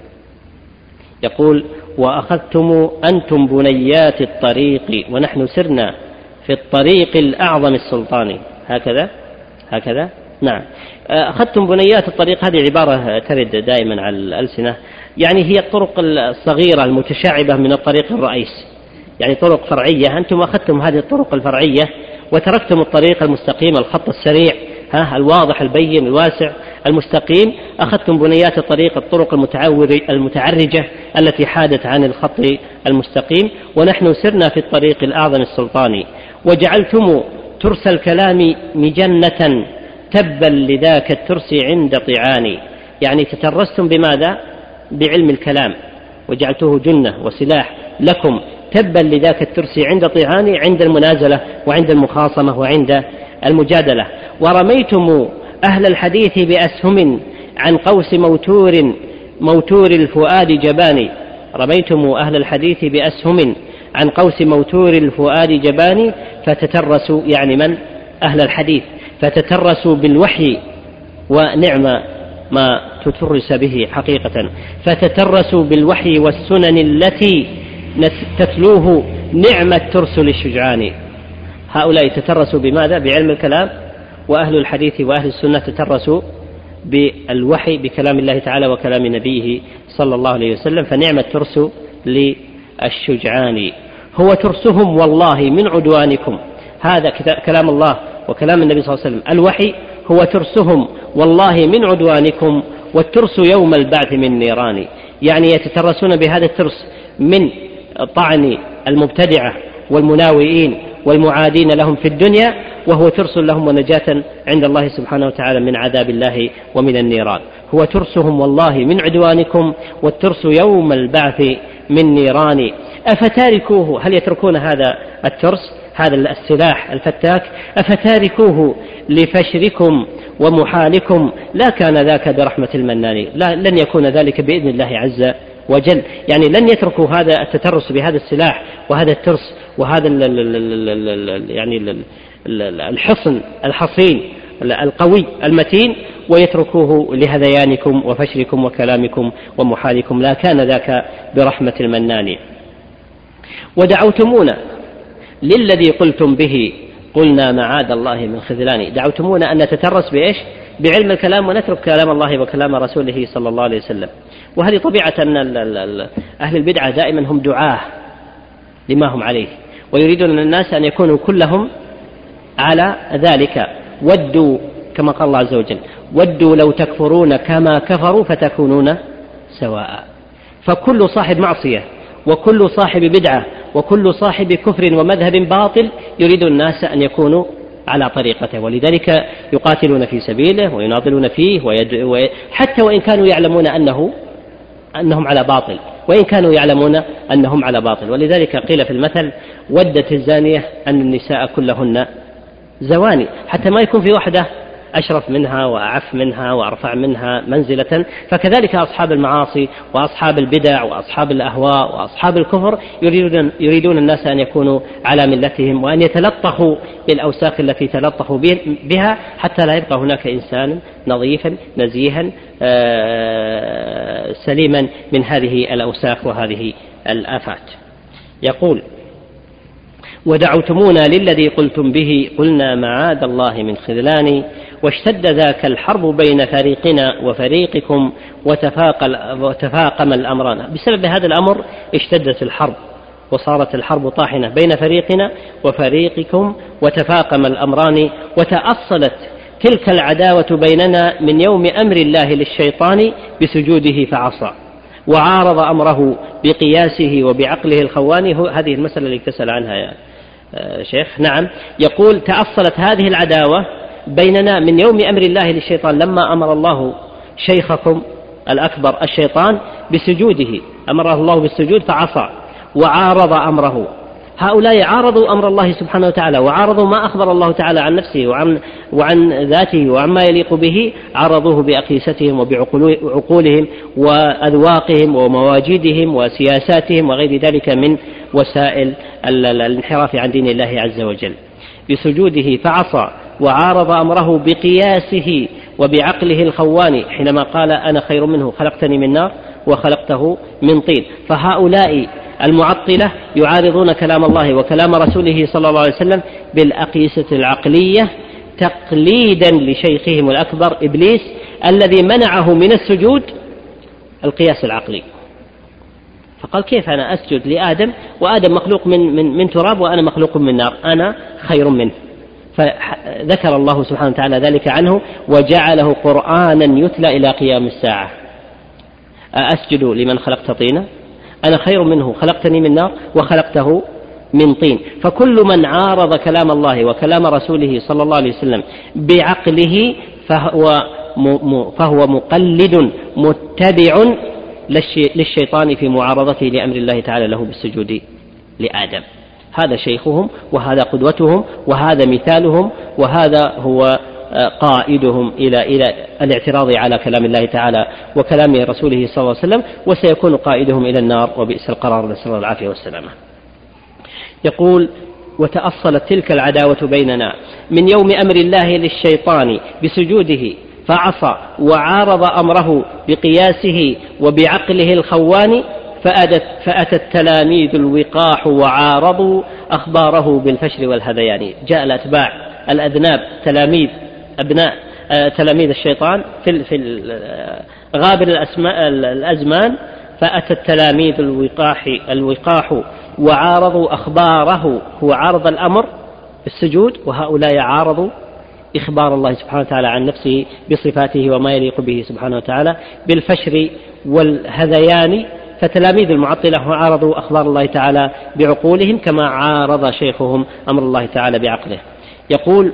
يقول وأخذتم أنتم بنيات الطريق ونحن سرنا في الطريق الأعظم السلطاني، هكذا هكذا نعم. أخذتم بنيات الطريق، هذه عبارة ترد دائما على الألسنة، يعني هي الطرق الصغيرة المتشعبة من الطريق الرئيس، يعني طرق فرعية. أنتم أخذتم هذه الطرق الفرعية وتركتم الطريق المستقيم الخط السريع ها الواضح البين الواسع المستقيم، أخذتم بنيات الطريق الطرق المتعرجة التي حادت عن الخط المستقيم. ونحن سرنا في الطريق الأعظم السلطاني وجعلتم ترس الكلام مجنة تبا لذاك الترس عند طعان، يعني تترستم بماذا؟ بعلم الكلام وجعلته جنة وسلاح لكم تبا لذاك الترس عند طعان، عند المنازلة وعند المخاصمة وعند المجادلة. ورميتم أهل الحديث بأسهم عن قوس موتور موتور الفؤاد جباني، رميتم أهل الحديث بأسهم عن قوس موتور الفؤاد جباني، فتترسوا يعني من؟ أهل الحديث، فتترسوا بالوحي ونعم ما تترس به حقيقة، فتترسوا بالوحي والسنن التي تتلوه نعم الترس للشجعان. هؤلاء تترسوا بماذا؟ بعلم الكلام، وأهل الحديث وأهل السنة تترسوا بالوحي بكلام الله تعالى وكلام نبيه صلى الله عليه وسلم، فنعم الترس للشجعان. هو ترسهم والله من عدوانكم، هذا كلام الله وكلام النبي صلى الله عليه وسلم، الوحي هو ترسهم والله من عدوانكم، والترس يوم البعث من نيران، يعني يتترسون بهذا الترس من طعن المبتدعة والمناوئين والمعادين لهم في الدنيا، وهو ترس لهم ونجاة عند الله سبحانه وتعالى من عذاب الله ومن النيران. هو ترسهم والله من عدوانكم، والترس يوم البعث من نيران. أفتاركوه، هل يتركون هذا الترس هذا السلاح الفتاك؟ أفتاركوه لفشركم ومحالكم، لا كان ذاك برحمة المنان، لا لن يكون ذلك بإذن الله عز وجل، يعني لن يتركوا هذا التترس بهذا السلاح وهذا الترس وهذا ال ال ال ال يعني ال الحصن الحصين القوي المتين ويتركوه لهذيانكم وفشركم وكلامكم ومحالكم، لا كان ذاك برحمة المنان. ودعوتمونا للذي قلتم به قلنا معاذ الله من خذلان، دعوتمونا أن نتترس بإيش؟ بعلم الكلام ونترك كلام الله وكلام رسوله صلى الله عليه وسلم. وهذه طبيعة أن أهل البدعة دائما هم دعاة لما هم عليه، ويريدون أن الناس أن يكونوا كلهم على ذلك. ودوا كما قال الله عز وجل ودوا لو تكفرون كما كفروا فتكونون سواء. فكل صاحب معصية وكل صاحب بدعة وكل صاحب كفر ومذهب باطل يريد الناس أن يكونوا على طريقته، ولذلك يقاتلون في سبيله ويناضلون فيه ويد... حتى وإن كانوا يعلمون أنه أنهم على باطل، وإن كانوا يعلمون أنهم على باطل. ولذلك قيل في المثل: ودت الزانية أن النساء كلهن زواني، حتى ما يكون في وحدة أشرف منها وأعف منها وأرفع منها منزلة. فكذلك أصحاب المعاصي وأصحاب البدع وأصحاب الأهواء وأصحاب الكفر يريدون, يريدون الناس أن يكونوا على ملتهم وأن يتلطخوا بالأوساخ التي تلطخوا بها، حتى لا يبقى هناك إنسان نظيفا نزيها سليما من هذه الأوساخ وهذه الآفات. يقول: ودعوتمونا للذي قلتم به قلنا معاذ الله من خذلان، واشتد ذاك الحرب بين فريقنا وفريقكم وتفاقم الأمران. بسبب هذا الأمر اشتدت الحرب وصارت الحرب طاحنة بين فريقنا وفريقكم وتفاقم الأمران، وتأصلت تلك العداوة بيننا من يوم أمر الله للشيطان بسجوده فعصى وعارض أمره بقياسه وبعقله الخواني. هذه المسألة اللي اكتسل عنها يا شيخ. نعم، يقول: تأصلت هذه العداوة بيننا من يوم أمر الله للشيطان، لما أمر الله شيخكم الأكبر الشيطان بسجوده، أمره الله بالسجود فعصى وعارض أمره. هؤلاء عارضوا أمر الله سبحانه وتعالى وعارضوا ما أخبر الله تعالى عن نفسه وعن, وعن ذاته وعما يليق به، عرضوه بأقيستهم وبعقولهم وأذواقهم ومواجيدهم وسياساتهم وغير ذلك من وسائل الانحراف عن دين الله عز وجل. بسجوده فعصى وعارض أمره بقياسه وبعقله الخواني، حينما قال: أنا خير منه، خلقتني من نار وخلقته من طين. فهؤلاء المعطلة يعارضون كلام الله وكلام رسوله صلى الله عليه وسلم بالأقيسة العقلية تقليدا لشيخهم الأكبر إبليس، الذي منعه من السجود القياس العقلي. فقال: كيف أنا أسجد لآدم وآدم مخلوق من, من, من تراب وأنا مخلوق من نار، أنا خير منه. فذكر الله سبحانه وتعالى ذلك عنه وجعله قرآنا يتلى إلى قيام الساعة. أسجد لمن خلقت طينا، أنا خير منه، خلقتني من نار وخلقته من طين. فكل من عارض كلام الله وكلام رسوله صلى الله عليه وسلم بعقله فهو, فهو مقلد متبع للشيطان في معارضته لأمر الله تعالى له بالسجود لآدم. هذا شيخهم وهذا قدوتهم وهذا مثالهم وهذا هو قائدهم إلى إلى الاعتراض على كلام الله تعالى وكلام رسوله صلى الله عليه وسلم، وسيكون قائدهم إلى النار وبئس القرار، نسأل الله العافية والسلامة. يقول: وتأصلت تلك العداوة بيننا من يوم أمر الله للشيطان بسجوده فعصى وعارض أمره بقياسه وبعقله الخوان، فأتت, فأتى التلاميذ الوقاح وعارضوا أخباره بالفشل والهذيان. جاء الأتباع الأذناب تلاميذ أبناء تلاميذ الشيطان في, في غابر الأزمان، فأتى التلاميذ الوقاح, الوقاح وعارضوا أخباره، هو عارض الأمر بالسجود، وهؤلاء عارضوا إخبار الله سبحانه وتعالى عن نفسه بصفاته وما يليق به سبحانه وتعالى بالفشر والهذيان. فتلاميذ المعطلة عارضوا أخبار الله تعالى بعقولهم كما عارض شيخهم أمر الله تعالى بعقله. يقول: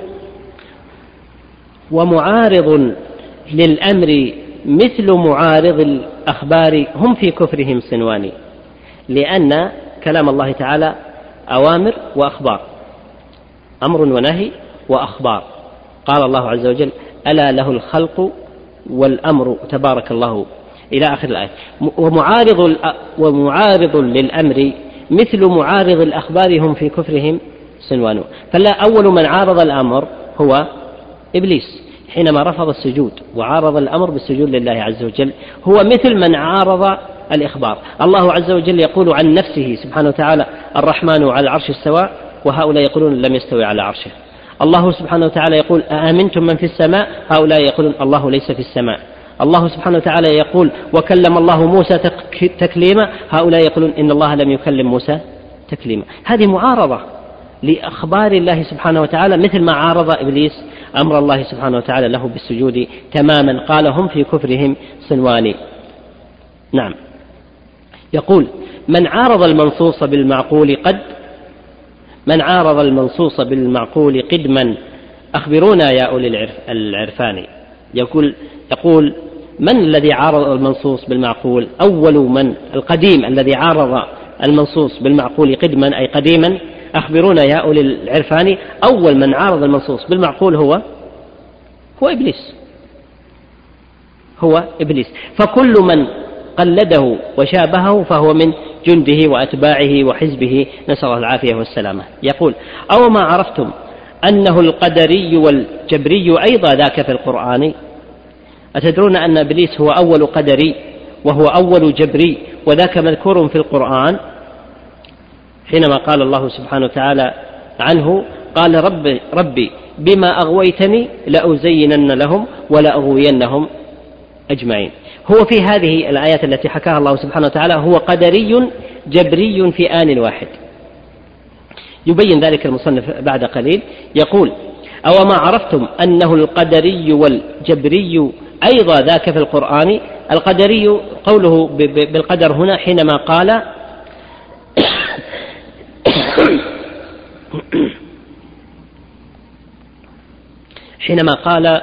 ومعارض للأمر مثل معارض الأخبار هم في كفرهم صنوان، لأن كلام الله تعالى أوامر وأخبار، أمر ونهي وأخبار. قال الله عز وجل: ألا له الخلق والأمر تبارك الله، إلى آخر الآية. ومعارض, ومعارض للأمر مثل معارض الأخبار هم في كفرهم صنوان. فلا أول من عارض الأمر هو إبليس حينما رفض السجود وعارض الأمر بالسجود لله عز وجل، هو مثل من عارض الإخبار. الله عز وجل يقول عن نفسه سبحانه وتعالى: الرحمن على العرش استوى، وهؤلاء يقولون لم يستوي على عرشه. الله سبحانه وتعالى يقول: أأمنتم من في السماء، هؤلاء يقولون الله ليس في السماء. الله سبحانه وتعالى يقول: وكلم الله موسى تكليما، هؤلاء يقولون إن الله لم يكلم موسى تكليما. هذه معارضة لأخبار الله سبحانه وتعالى، مثل ما عارض إبليس أمر الله سبحانه وتعالى له بالسجود تماما. قال: هم في كفرهم صنوان. نعم. يقول: من عارض المنصوص بالمعقول قد من عارض المنصوص بالمعقول قدما أخبرونا يا أولي العرفان. يقول, يقول من الذي عارض المنصوص بالمعقول؟ أول من القديم الذي عارض المنصوص بالمعقول قدما أي قديما، أخبرونا يا أولي العرفان. أول من عارض المنصوص بالمعقول هو هو إبليس، هو إبليس. فكل من قلده وشابهه فهو من جنده وأتباعه وحزبه، نسأل الله العافية والسلامة. يقول: أو ما عرفتم أنه القدري والجبري أيضا ذاك في القرآن. أتدرون أن إبليس هو أول قدري وهو أول جبري، وذاك مذكور في القرآن حينما قال الله سبحانه وتعالى عنه: قال رب ربي بما أغويتني لأزينن لهم ولأغوينهم أجمعين. هو في هذه الآيات التي حكاها الله سبحانه وتعالى هو قدري جبري في آن واحد. يبين ذلك المصنف بعد قليل، يقول: أو ما عرفتم أنه القدري والجبري أيضا ذاك في القرآن. القدري قوله بالقدر هنا حينما قال حينما قال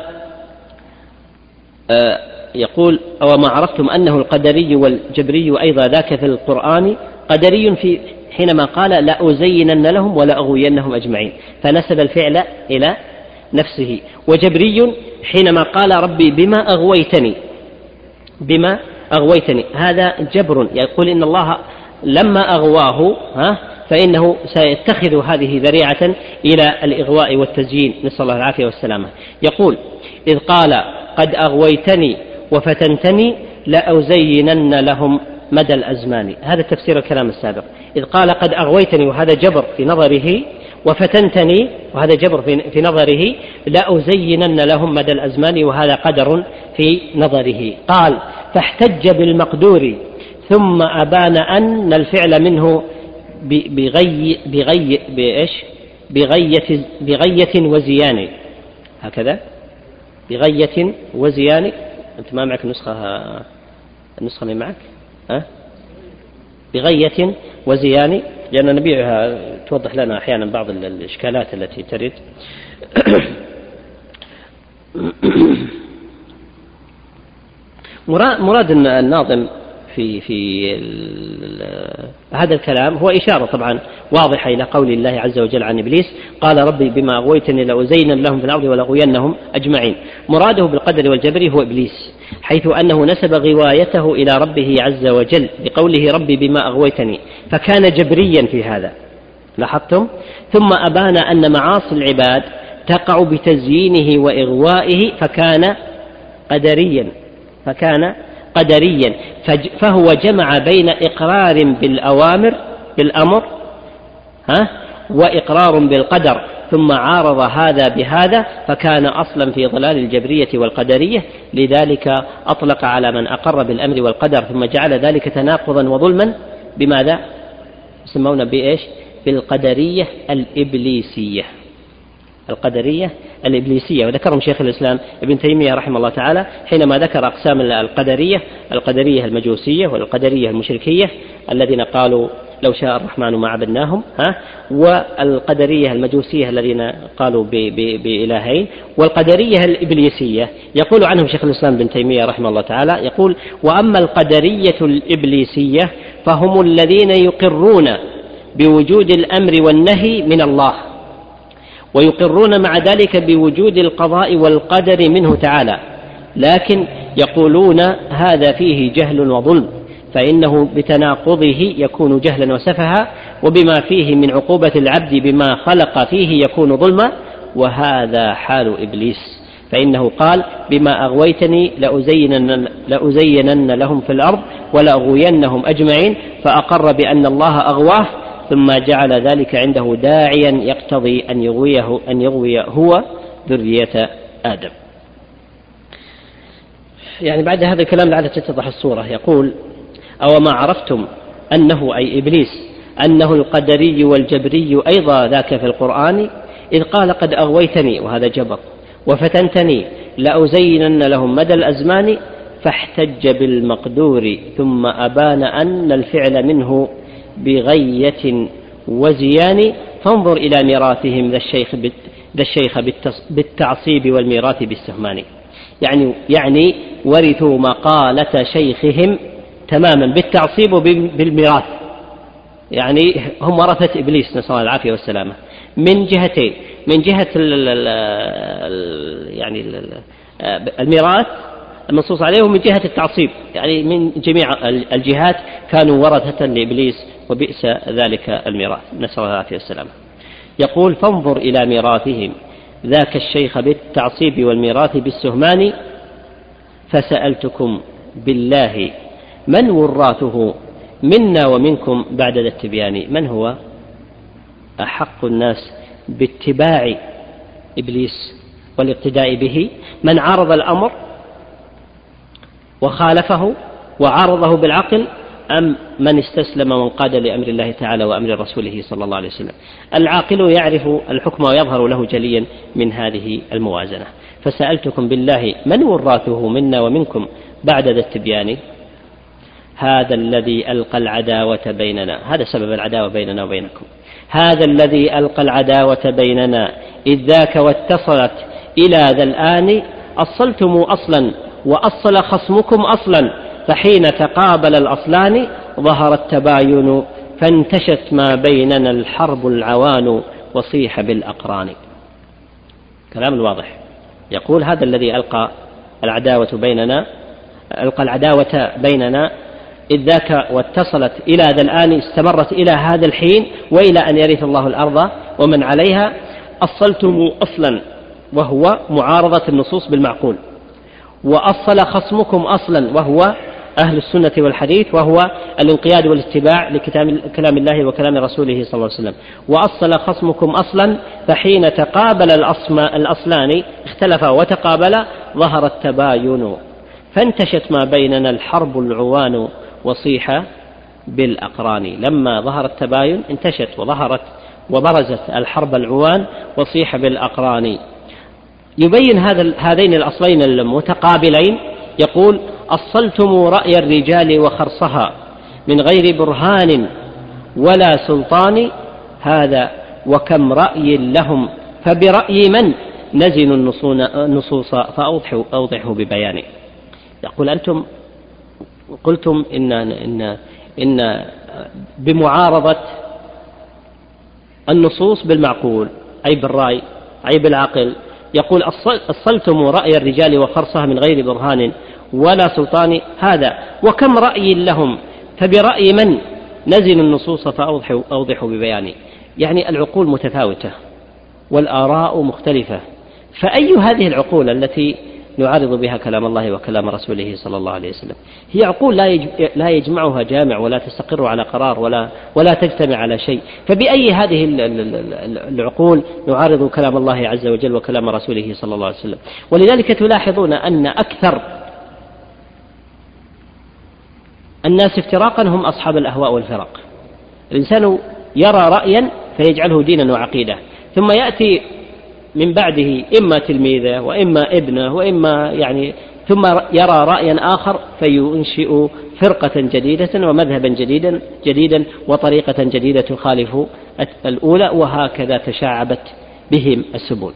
آه يقول: أو ما عرفتم أنه القدري والجبري أيضا ذاك في القرآن. قدري في حينما قال لأزينن لهم ولأغوينهم أجمعين، فنسب الفعل إلى نفسه. وجبري حينما قال ربي بما أغويتني بما أغويتني هذا جبر، يقول إن الله لما أغواه ها فإنه سيتخذ هذه ذريعة إلى الإغواء والتزيين، نسأل الله العافية والسلامة. يقول: إذ قال قد أغويتني وفتنتني لأزينن لهم مدى الأزمان. هذا تفسير الكلام السابق. إذ قال قد أغويتني وهذا جبر في نظره، وفتنتني وهذا جبر في نظره، لأزينن لهم مدى الأزمان وهذا قدر في نظره. قال: فاحتج بالمقدور ثم أبان أن الفعل منه بغي بغي بإيش بغية بغية وزيان، هكذا بغية وزيان. أنت ما معك النسخة النسخة اللي معك ها؟ بغية وزيان، لأن نبيعها توضح لنا أحيانا بعض الإشكالات التي ترد. مراد الناظم في في هذا الكلام هو إشارة طبعا واضحة إلى قول الله عز وجل عن إبليس: قال ربي بما أغويتني لأزينن لهم في الأرض ولأغوينهم أجمعين. مراده بالقدر والجبر هو إبليس، حيث أنه نسب غوايته إلى ربه عز وجل بقوله ربي بما أغويتني، فكان جبريا في هذا، لاحظتم؟ ثم أبان أن معاصي العباد تقع بتزيينه وإغوائه فكان قدريا فكان قدريا فهو جمع بين إقرار بالأوامر بالأمر ها وإقرار بالقدر، ثم عارض هذا بهذا فكان أصلا في ضلال الجبرية والقدرية. لذلك أطلق على من أقر بالأمر والقدر ثم جعل ذلك تناقضا وظلما بماذا يسمون بإيش؟ بالقدرية الإبليسية. القدرية الإبليسية. وذكرهم شيخ الإسلام ابن تيمية رحمه الله تعالى حينما ذكر أقسام القدرية: القدرية المجوسية والقدرية المشركية الذين قالوا لو شاء الرحمن ما عبدناهم، ها، والقدرية المجوسية الذين قالوا بإلهين، والقدرية الإبليسية. يقول عنهم شيخ الإسلام ابن تيمية رحمه الله تعالى، يقول: وأما القدرية الإبليسية فهم الذين يقرون بوجود الأمر والنهي من الله، ويقرون مع ذلك بوجود القضاء والقدر منه تعالى، لكن يقولون هذا فيه جهل وظلم، فإنه بتناقضه يكون جهلا وسفها، وبما فيه من عقوبة العبد بما خلق فيه يكون ظلما، وهذا حال إبليس، فإنه قال: بما أغويتني لأزينن, لأزينن لهم في الأرض ولأغوينهم أجمعين، فأقر بأن الله أغواه، ثم جعل ذلك عنده داعيا يقتضي أن يغويه, أن يغوي هو ذرية آدم. يعني بعد هذا الكلام لعل تتضح الصورة. يقول: أو ما عرفتم أنه أي إبليس أنه القدري والجبري أيضا ذاك في القرآن، إذ قال قد أغويتني وهذا جبر وفتنتني لأزينن لهم مدى الأزمان، فاحتج بالمقدور ثم أبان أن الفعل منه بغية وزيان، فانظر إلى ميراثهم ذا الشيخ, ذا الشيخ بالتعصيب والميراث بالسهمان. يعني يعني ورثوا مقالة شيخهم تماما بالتعصيب وبالميراث، يعني هم ورثة إبليس، نسأل الله العافية والسلامة، من جهتين: من جهة ال ال ال يعني ال الميراث المنصوص عليه، ومن جهة التعصيب، يعني من جميع الجهات كانوا ورثة لإبليس، وبئس ذلك الميراث، نسأل الله العافية والسلامة. يقول: فانظر إلى ميراثهم ذاك الشيخ بالتعصيب والميراث بالسهمان، فسألتكم بالله من وراثه منا ومنكم بعد ذا التبيان. من هو أحق الناس باتباع إبليس والاقتداء به؟ من عارض الأمر وخالفه وعارضه بالعقل، أم من استسلم وانقاد لأمر الله تعالى وأمر رسوله صلى الله عليه وسلم؟ العاقل يعرف الحكم ويظهر له جليا من هذه الموازنة. فسألتكم بالله من وراثه منا ومنكم بعد ذا التبيان، هذا الذي ألقى العداوة بيننا، هذا سبب العداوة بيننا وبينكم، هذا الذي ألقى العداوة بيننا إذ ذاك واتصلت إلى ذا الآن، أصلتم أصلا وأصل خصمكم أصلا، فحين تقابل الأصلان ظهر التباين، فانتشت ما بيننا الحرب العوان، وصيح بالأقران. كلام واضح. يقول: هذا الذي ألقى العداوة بيننا ألقى العداوة بيننا إذ ذاك واتصلت إلى ذا الآن، استمرت إلى هذا الحين وإلى أن يرث الله الأرض ومن عليها، أصلتم أصلا، وهو معارضة النصوص بالمعقول، وأصل خصمكم أصلا، وهو أهل السنة والحديث، وهو الانقياد والاتباع لكلام الله وكلام رسوله صلى الله عليه وسلم. وأصل خصمكم أصلا، فحين تقابل الأصلان اختلفا وتقابلا ظهر التباين، فانتشت ما بيننا الحرب العوان، وصيح بالأقران. لما ظهر التباين انتشت وظهرت وبرزت الحرب العوان، وصيح بالأقران. يبين هذا هذين الأصلين المتقابلين، يقول: أصلتم رأي الرجال وخرصها من غير برهان ولا سلطان، هذا وكم رأي لهم فبرأي من نزن النصوص فأوضحوا أوضحوا ببيان. يقول: أنتم قلتم إن, إن, إن بمعارضة النصوص بالمعقول، أي بالرأي، أي بالعقل. يقول: أصلتم رأي الرجال وخرصها من غير برهان ولا سلطان، هذا وكم رأي لهم فبرأي من نزل النصوص فأوضحوا أوضحوا ببيان. يعني العقول متفاوتة والآراء مختلفة، فأي هذه العقول التي نعارض بها كلام الله وكلام رسوله صلى الله عليه وسلم؟ هي عقول لا يجمعها جامع، ولا تستقر على قرار، ولا ولا تجتمع على شيء. فبأي هذه العقول نعارض كلام الله عز وجل وكلام رسوله صلى الله عليه وسلم؟ ولذلك تلاحظون أن أكثر الناس افتراقا هم أصحاب الأهواء والفرق. الإنسان يرى رأيا فيجعله دينا وعقيدة، ثم يأتي من بعده إما تلميذه وإما ابنه وإما يعني ثم يرى رأيا آخر فينشئ فرقة جديدة ومذهبا جديدا جديدا وطريقة جديدة تخالف الأولى، وهكذا تشعبت بهم السبل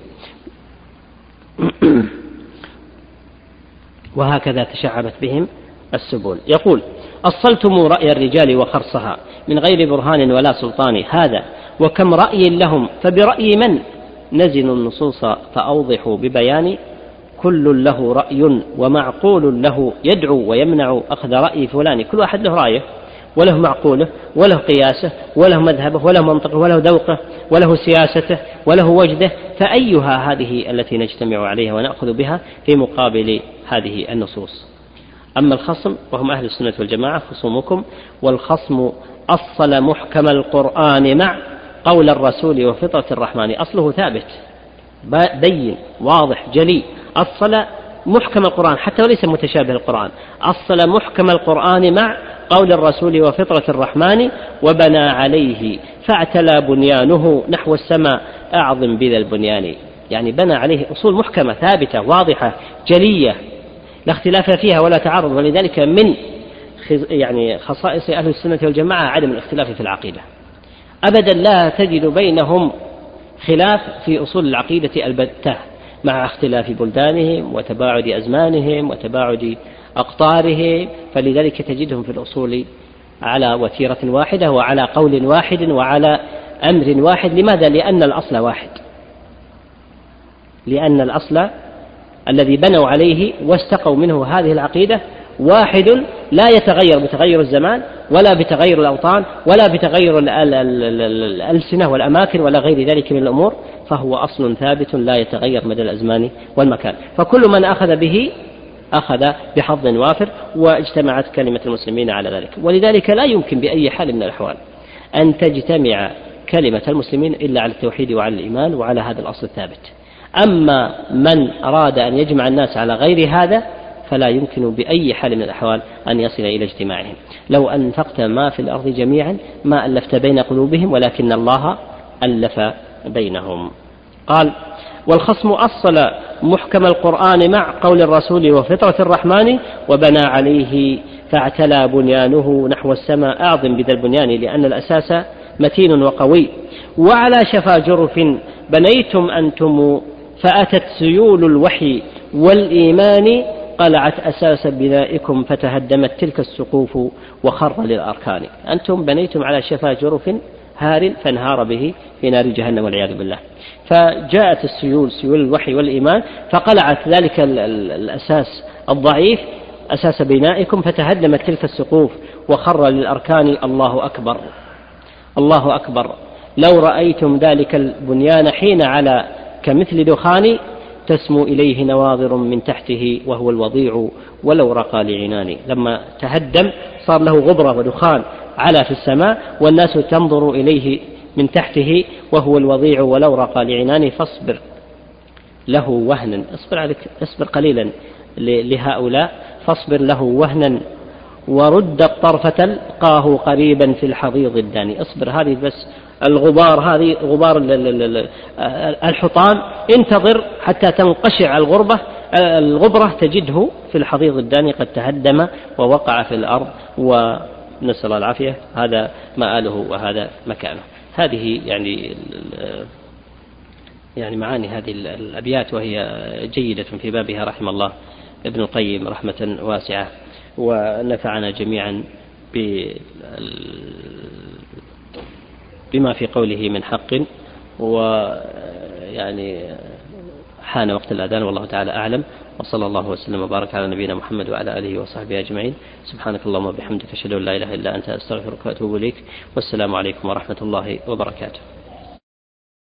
وهكذا تشعبت بهم السبل. يقول: أصلتم رأي الرجال وخرصها من غير برهان ولا سلطان، هذا وكم رأي لهم فبرأي من نزنوا النصوص فأوضحوا ببيان، كل له رأي ومعقول له يدعو ويمنع أخذ رأي فلان. كل واحد له رأيه وله معقوله وله قياسه وله مذهبه وله منطقه وله ذوقه وله سياسته وله وجده، فأيها هذه التي نجتمع عليها ونأخذ بها في مقابل هذه النصوص؟ أما الخصم وهم أهل السنة والجماعة خصومكم، والخصم أصل محكم القرآن مع قول الرسول وفطرة الرحمن. أصله ثابت بين واضح جلي، أصل محكم القرآن حتى وليس متشابه القرآن، أصل محكم القرآن مع قول الرسول وفطرة الرحمن، وبنى عليه فاعتلى بنيانه نحو السماء أعظم بذا البنيان. يعني بنى عليه أصول محكمة ثابتة واضحة جلية لا اختلاف فيها ولا تعارض. ولذلك من يعني خصائص أهل السنة والجماعة عدم الاختلاف في العقيدة، أبدا لا تجد بينهم خلاف في أصول العقيدة البتة، مع اختلاف بلدانهم وتباعد أزمانهم وتباعد أقطارهم، فلذلك تجدهم في الأصول على وتيرة واحدة وعلى قول واحد وعلى أمر واحد. لماذا؟ لأن الأصل واحد، لأن الأصل الذي بنوا عليه واستقوا منه هذه العقيدة واحد لا يتغير بتغير الزمان ولا بتغير الأوطان ولا بتغير الألسنة والأماكن ولا غير ذلك من الأمور، فهو أصل ثابت لا يتغير مدى الأزمان والمكان. فكل من أخذ به أخذ بحظ وافر، واجتمعت كلمة المسلمين على ذلك. ولذلك لا يمكن بأي حال من الأحوال أن تجتمع كلمة المسلمين إلا على التوحيد وعلى الإيمان وعلى هذا الأصل الثابت. أما من أراد أن يجمع الناس على غير هذا فلا يمكن بأي حال من الأحوال أن يصل إلى اجتماعهم. لو أنفقت ما في الأرض جميعا ما ألفت بين قلوبهم ولكن الله ألف بينهم. قال: والخصم أصل محكم القرآن مع قول الرسول وفطرة الرحمن وبنى عليه فاعتلى بنيانه نحو السماء. أعظم بذا البنيان لأن الأساس متين وقوي. وعلى شفا جرف بنيتم أنتم فأتت سيول الوحي والإيمان قلعت أساس بنائكم فتهدمت تلك السقوف وخر للأركان. أنتم بنيتم على شفا جرف هار فانهار به في نار جهنم والعياذ بالله. فجاءت السيول سيول الوحي والإيمان فقلعت ذلك الأساس الضعيف أساس بنائكم فتهدمت تلك السقوف وخر للأركان. الله أكبر الله أكبر. لو رأيتم ذلك البنيان حين على كمثل دخان تسمو إليه نواظر من تحته وهو الوضيع ولو رقى لعنان. لما تهدم صار له غبرة ودخان على في السماء والناس تنظر إليه من تحته وهو الوضيع ولو رقى لعنان. فاصبر له وهنا، اصبر عليك اصبر قليلا لهؤلاء، فاصبر له وهنا ورد الطرف تلقاه قريبا في الحضيض الداني. اصبر، هذه بس الغبار، هذه غبار الحطام، انتظر حتى تنقشع الغربة الغبرة تجده في الحضيض الداني قد تهدم ووقع في الأرض ونسأل الله العافية. هذا مآله وهذا مكانه. هذه يعني يعني معاني هذه الأبيات وهي جيدة في بابها رحم الله ابن القيم رحمة واسعة، ونفعنا جميعا بما في قوله من حق. ويعني حان وقت الأذان والله تعالى أعلم، وصلى الله وسلم وبارك على نبينا محمد وعلى آله وصحبه أجمعين. سبحانك اللهم وبحمدك أشهد أن لا إله إلا أنت أستغفرك وأتوب إليك، والسلام عليكم ورحمة الله وبركاته.